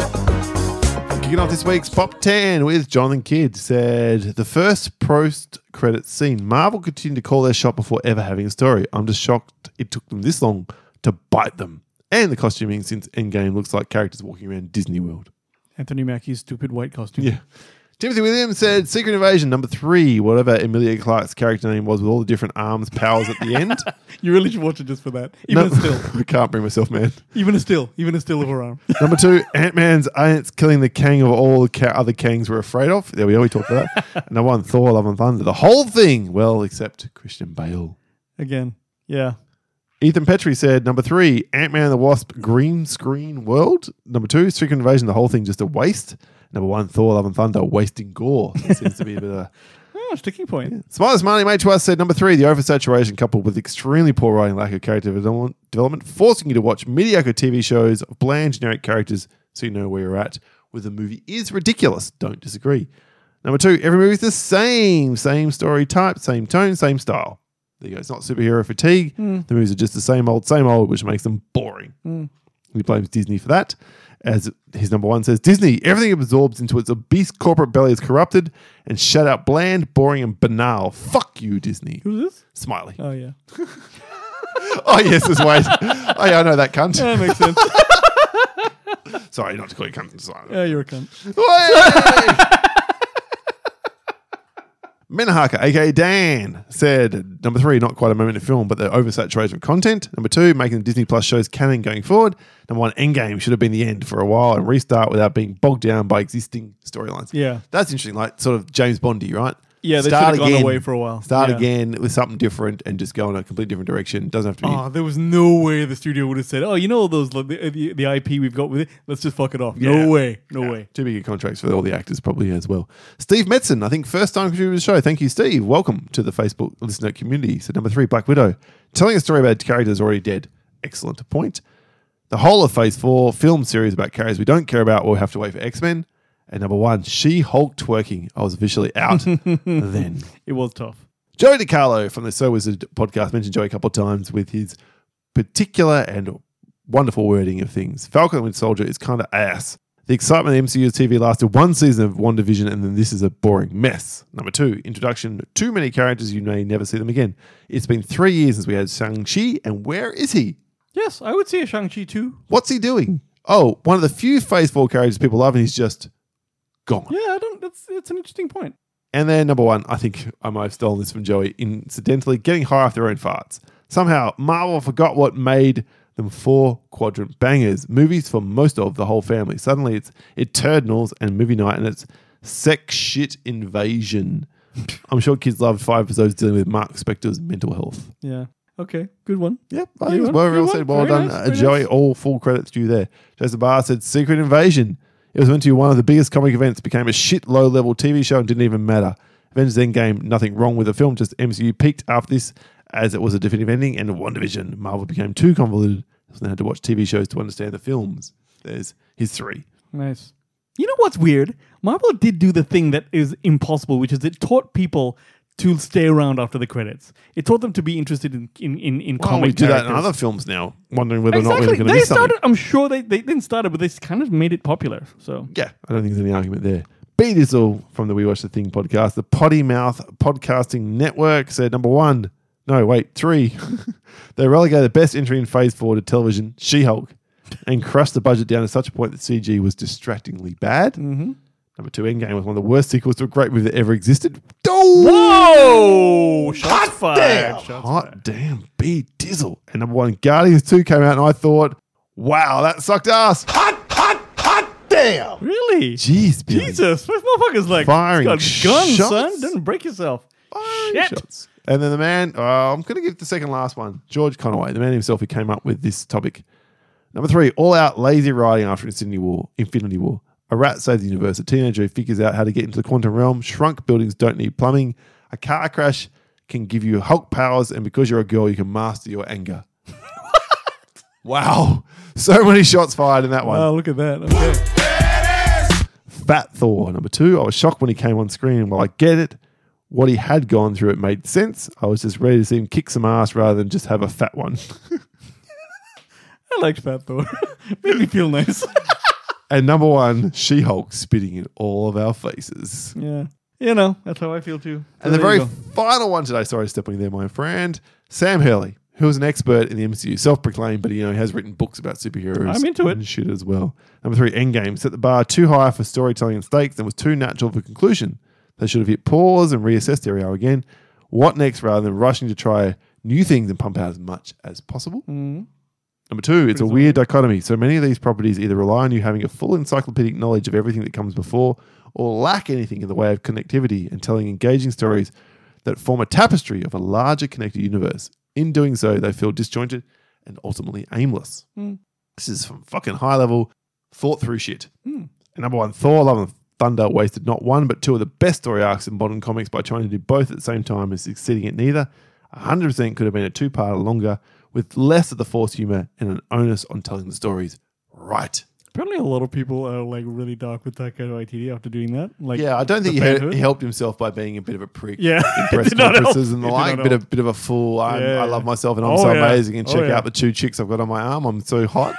Kicking off this week's Pop 10 with Jonathan Kidd said the first post-credits scene. Marvel continued to call their shot before ever having a story. I'm just shocked it took them this long to bite them. And the costuming since Endgame looks like characters walking around Disney World. Anthony Mackie's stupid white costume. Yeah. Timothy Williams said, Secret Invasion, number 3, whatever Emilia Clarke's character name was with all the different arms, powers at the end. You really should watch it just for that. Even a still. I can't bring myself, man. Even a still of her arm. Number 2, Ant-Man's ants killing the Kang of all the other Kangs we're afraid of. There we go, we talked about that. Number 1, Thor, Love and Thunder. The whole thing, well, except Christian Bale. Again, yeah. Ethan Petrie said, number 3, Ant-Man and the Wasp, green screen world. Number 2, Secret Invasion, the whole thing just a waste. Number 1, Thor, Love and Thunder, wasting gore. That seems to be a bit of a... sticking point. Yeah. Smartest Marty Mate to us said, number 3, the oversaturation coupled with extremely poor writing, lack of character development, forcing you to watch mediocre TV shows of bland, generic characters so you know where you're at. With the movie is ridiculous. Don't disagree. Number 2, every movie is the same. Same story type, same tone, same style. There you go. It's not superhero fatigue. The movies are just the same old, which makes them boring. He blames Disney for that. As his number 1 says, Disney, everything absorbs into its obese corporate belly is corrupted and shut out bland, boring, and banal. Fuck you, Disney. Who's this? Smiley. Oh, yeah. Oh, yes, this Wade. Oh, yeah, I know that cunt. That makes sense. Sorry, not to call you cunt. Sorry. Yeah, you're a cunt. Menahaka, aka Dan, said, number 3, not quite a moment in film, but the oversaturation of content. Number 2, making the Disney Plus shows canon going forward. Number 1, Endgame should have been the end for a while and restart without being bogged down by existing storylines. Yeah. That's interesting, like sort of James Bondy, right? Yeah, they should have gone away for a while. Start Yeah. again with something different and just go in a completely different direction. Doesn't have to be... Oh, there was no way the studio would have said, "Oh, you know all those the IP we've got with it. Let's just fuck it off." Yeah. No way, no way. Too big contracts for all the actors probably as well. Steve Metzen, I think first time contributor to the show. Thank you, Steve. Welcome to the Facebook listener community. So number 3, Black Widow. Telling a story about characters already dead. Excellent point. The whole of Phase 4 film series about characters we don't care about, we'll have to wait for X-Men. And number 1, She-Hulk twerking. I was officially out then. It was tough. Joey DiCarlo from the So Wizard podcast mentioned Joey a couple of times with his particular and wonderful wording of things. Falcon and Winter Soldier is kind of ass. The excitement of MCU's TV lasted 1 season of WandaVision, and then this is a boring mess. Number 2, introduction. Too many characters, you may never see them again. It's been 3 years since we had Shang-Chi, and where is he? Yes, I would see a Shang-Chi too. What's he doing? Oh, one of the few Phase 4 characters people love, and he's just gone. Yeah, I don't. It's an interesting point. And then number 1, I think I might have stolen this from Joey, incidentally, getting high off their own farts. Somehow, Marvel forgot what made them 4-quadrant bangers. Movies for most of the whole family. Suddenly, it's Eternals and movie night, and it's sex shit invasion. I'm sure kids loved 5 episodes dealing with Mark Spector's mental health. Yeah. Okay. Good one. Yep, I think it was well said. Well Very done, nice, very Joey. nice. All full credits to you there. Jason Barr said, Secret Invasion. It was meant to be one of the biggest comic events, became a shit low-level TV show and didn't even matter. Avengers Endgame, nothing wrong with the film, just MCU peaked after this as it was a definitive ending, and WandaVision. Marvel became too convoluted, so they had to watch TV shows to understand the films. There's his 3. Nice. You know what's weird? Marvel did do the thing that is impossible, which is it taught people to stay around after the credits. It taught them to be interested in Well, comic we do that in characters. other films now, wondering whether or not we're Exactly. going to They miss something. started. I'm sure they didn't start it, but they kind of made it popular. So Yeah, I don't think there's any argument there. B Dizzle from the We Watch the Thing podcast, the Potty Mouth Podcasting Network said number 1. No, wait, 3. They relegated the best entry in Phase 4 to television, She-Hulk, and crushed the budget down to such a point that CG was distractingly bad. Mm-hmm. Number 2, Endgame was one of the worst sequels to a great movie that ever existed. Whoa! Shots fired. Shots Hot fired. damn, B Dizzle. And number 1, Guardians 2 came out, and I thought, wow, that sucked ass. Hot damn! Really? Jeez, Billy. Jesus, this motherfucker's like Firing it's got guns, shots? son. Don't break yourself. Firing Shit. shots. And then the man, I'm going to give the second last one, George Conaway, the man himself who came up with this topic. Number 3, all-out lazy writing after Infinity War. A rat saves the universe. A teenager who figures out how to get into the quantum realm. Shrunk buildings don't need plumbing. A car crash can give you Hulk powers, and because you're a girl, you can master your anger. Wow. So many shots fired in that one. Wow, look at that. Okay. Fat Thor, number 2. I was shocked when he came on screen. While I get it, what he had gone through, it made sense. I was just ready to see him kick some ass rather than just have a fat one. I liked Fat Thor. Made me feel nice. And number 1, She-Hulk spitting in all of our faces. Yeah. That's how I feel too. So And the there you very go. final one today, sorry, stepping there, my friend, Sam Hurley, who is an expert in the MCU, self-proclaimed, but he has written books about superheroes. I'm into it. And shit as well. Number 3, Endgame set the bar too high for storytelling and stakes and was too natural for conclusion. They should have hit pause and reassessed their hour again. What next, rather than rushing to try new things and pump out as much as possible? Number 2, it's a weird dichotomy. So many of these properties either rely on you having a full encyclopedic knowledge of everything that comes before, or lack anything in the way of connectivity and telling engaging stories that form a tapestry of a larger connected universe. In doing so, they feel disjointed and ultimately aimless. This is some fucking high level, thought through shit. And number 1, Thor: Love and Thunder wasted not one but two of the best story arcs in modern comics by trying to do both at the same time and succeeding at neither. 100% could have been a 2-parter longer with less of the forced humor and an onus on telling the stories right. Apparently, a lot of people are like really dark with Taika Waititi after doing that. Like, Yeah, I don't think the he helped himself by being a bit of a prick Yeah. in press Did not help. conferences and the It did like. not help. Bit of a fool. I Yeah. love myself and I'm Oh, so yeah. amazing. And Oh, check yeah. out the 2 chicks I've got on my arm. I'm so hot.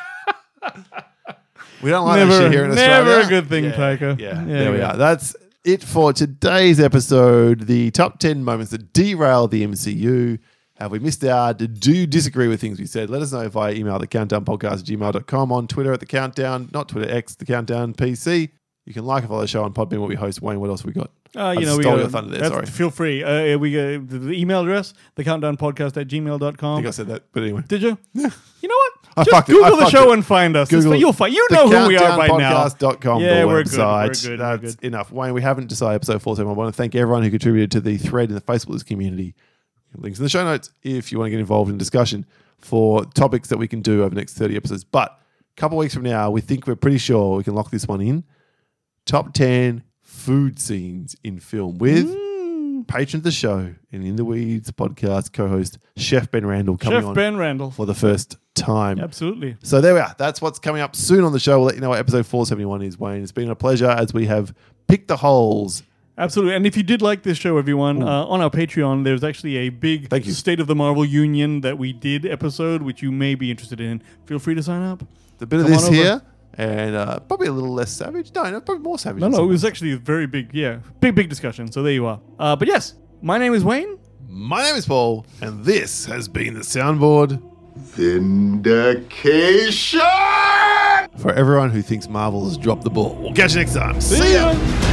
We don't like that shit here in Australia. Never a good thing, Taika. Yeah, Yeah, there we yeah. are. That's it for today's episode. The top 10 moments that derail the MCU. Have we missed out? Do you disagree with things we said? Let us know via email, thecountdownpodcast@gmail.com, on Twitter at The Countdown, not Twitter X, The Countdown PC. You can like and follow the show on Podbean where we host. Wayne, what else have we got? I We stole got- your thunder there, sorry. Feel free. We got the email address, thecountdownpodcast@gmail.com. I think I said that, but anyway. Did you? You know what? I Just fucked it. Google I the fucked show it. and find us. Google You'll find. You know who we are by now. Thecountdownpodcast.com, Yeah, the we're good. website. We're good. That's We're good. enough. Wayne, we haven't decided episode 47. I want to thank everyone who contributed to the thread in the Facebook community. Links in the show notes if you want to get involved in discussion for topics that we can do over the next 30 episodes. But a couple of weeks from now, we think we're pretty sure we can lock this one in. Top 10 food scenes in film with patron of the show and In the Weeds podcast co-host Chef Ben Randall coming Chef on Ben Randall. for the first time. Absolutely. So there we are. That's what's coming up soon on the show. We'll let you know what episode 471 is, Wayne. It's been a pleasure as we have picked the holes. Absolutely. And if you did like this show, everyone, on our Patreon, there's actually a big Thank you. State of the Marvel Union that we did episode, which you may be interested in. Feel free to sign up. A bit of Come this on over. here and probably a little less savage. No, probably more savage. No, than it some. was actually a very big, big discussion. So there you are. But yes, my name is Wayne. My name is Paul, and this has been the Soundboard Vindication! for everyone who thinks Marvel has dropped the ball. We'll catch you next time. See ya! ya.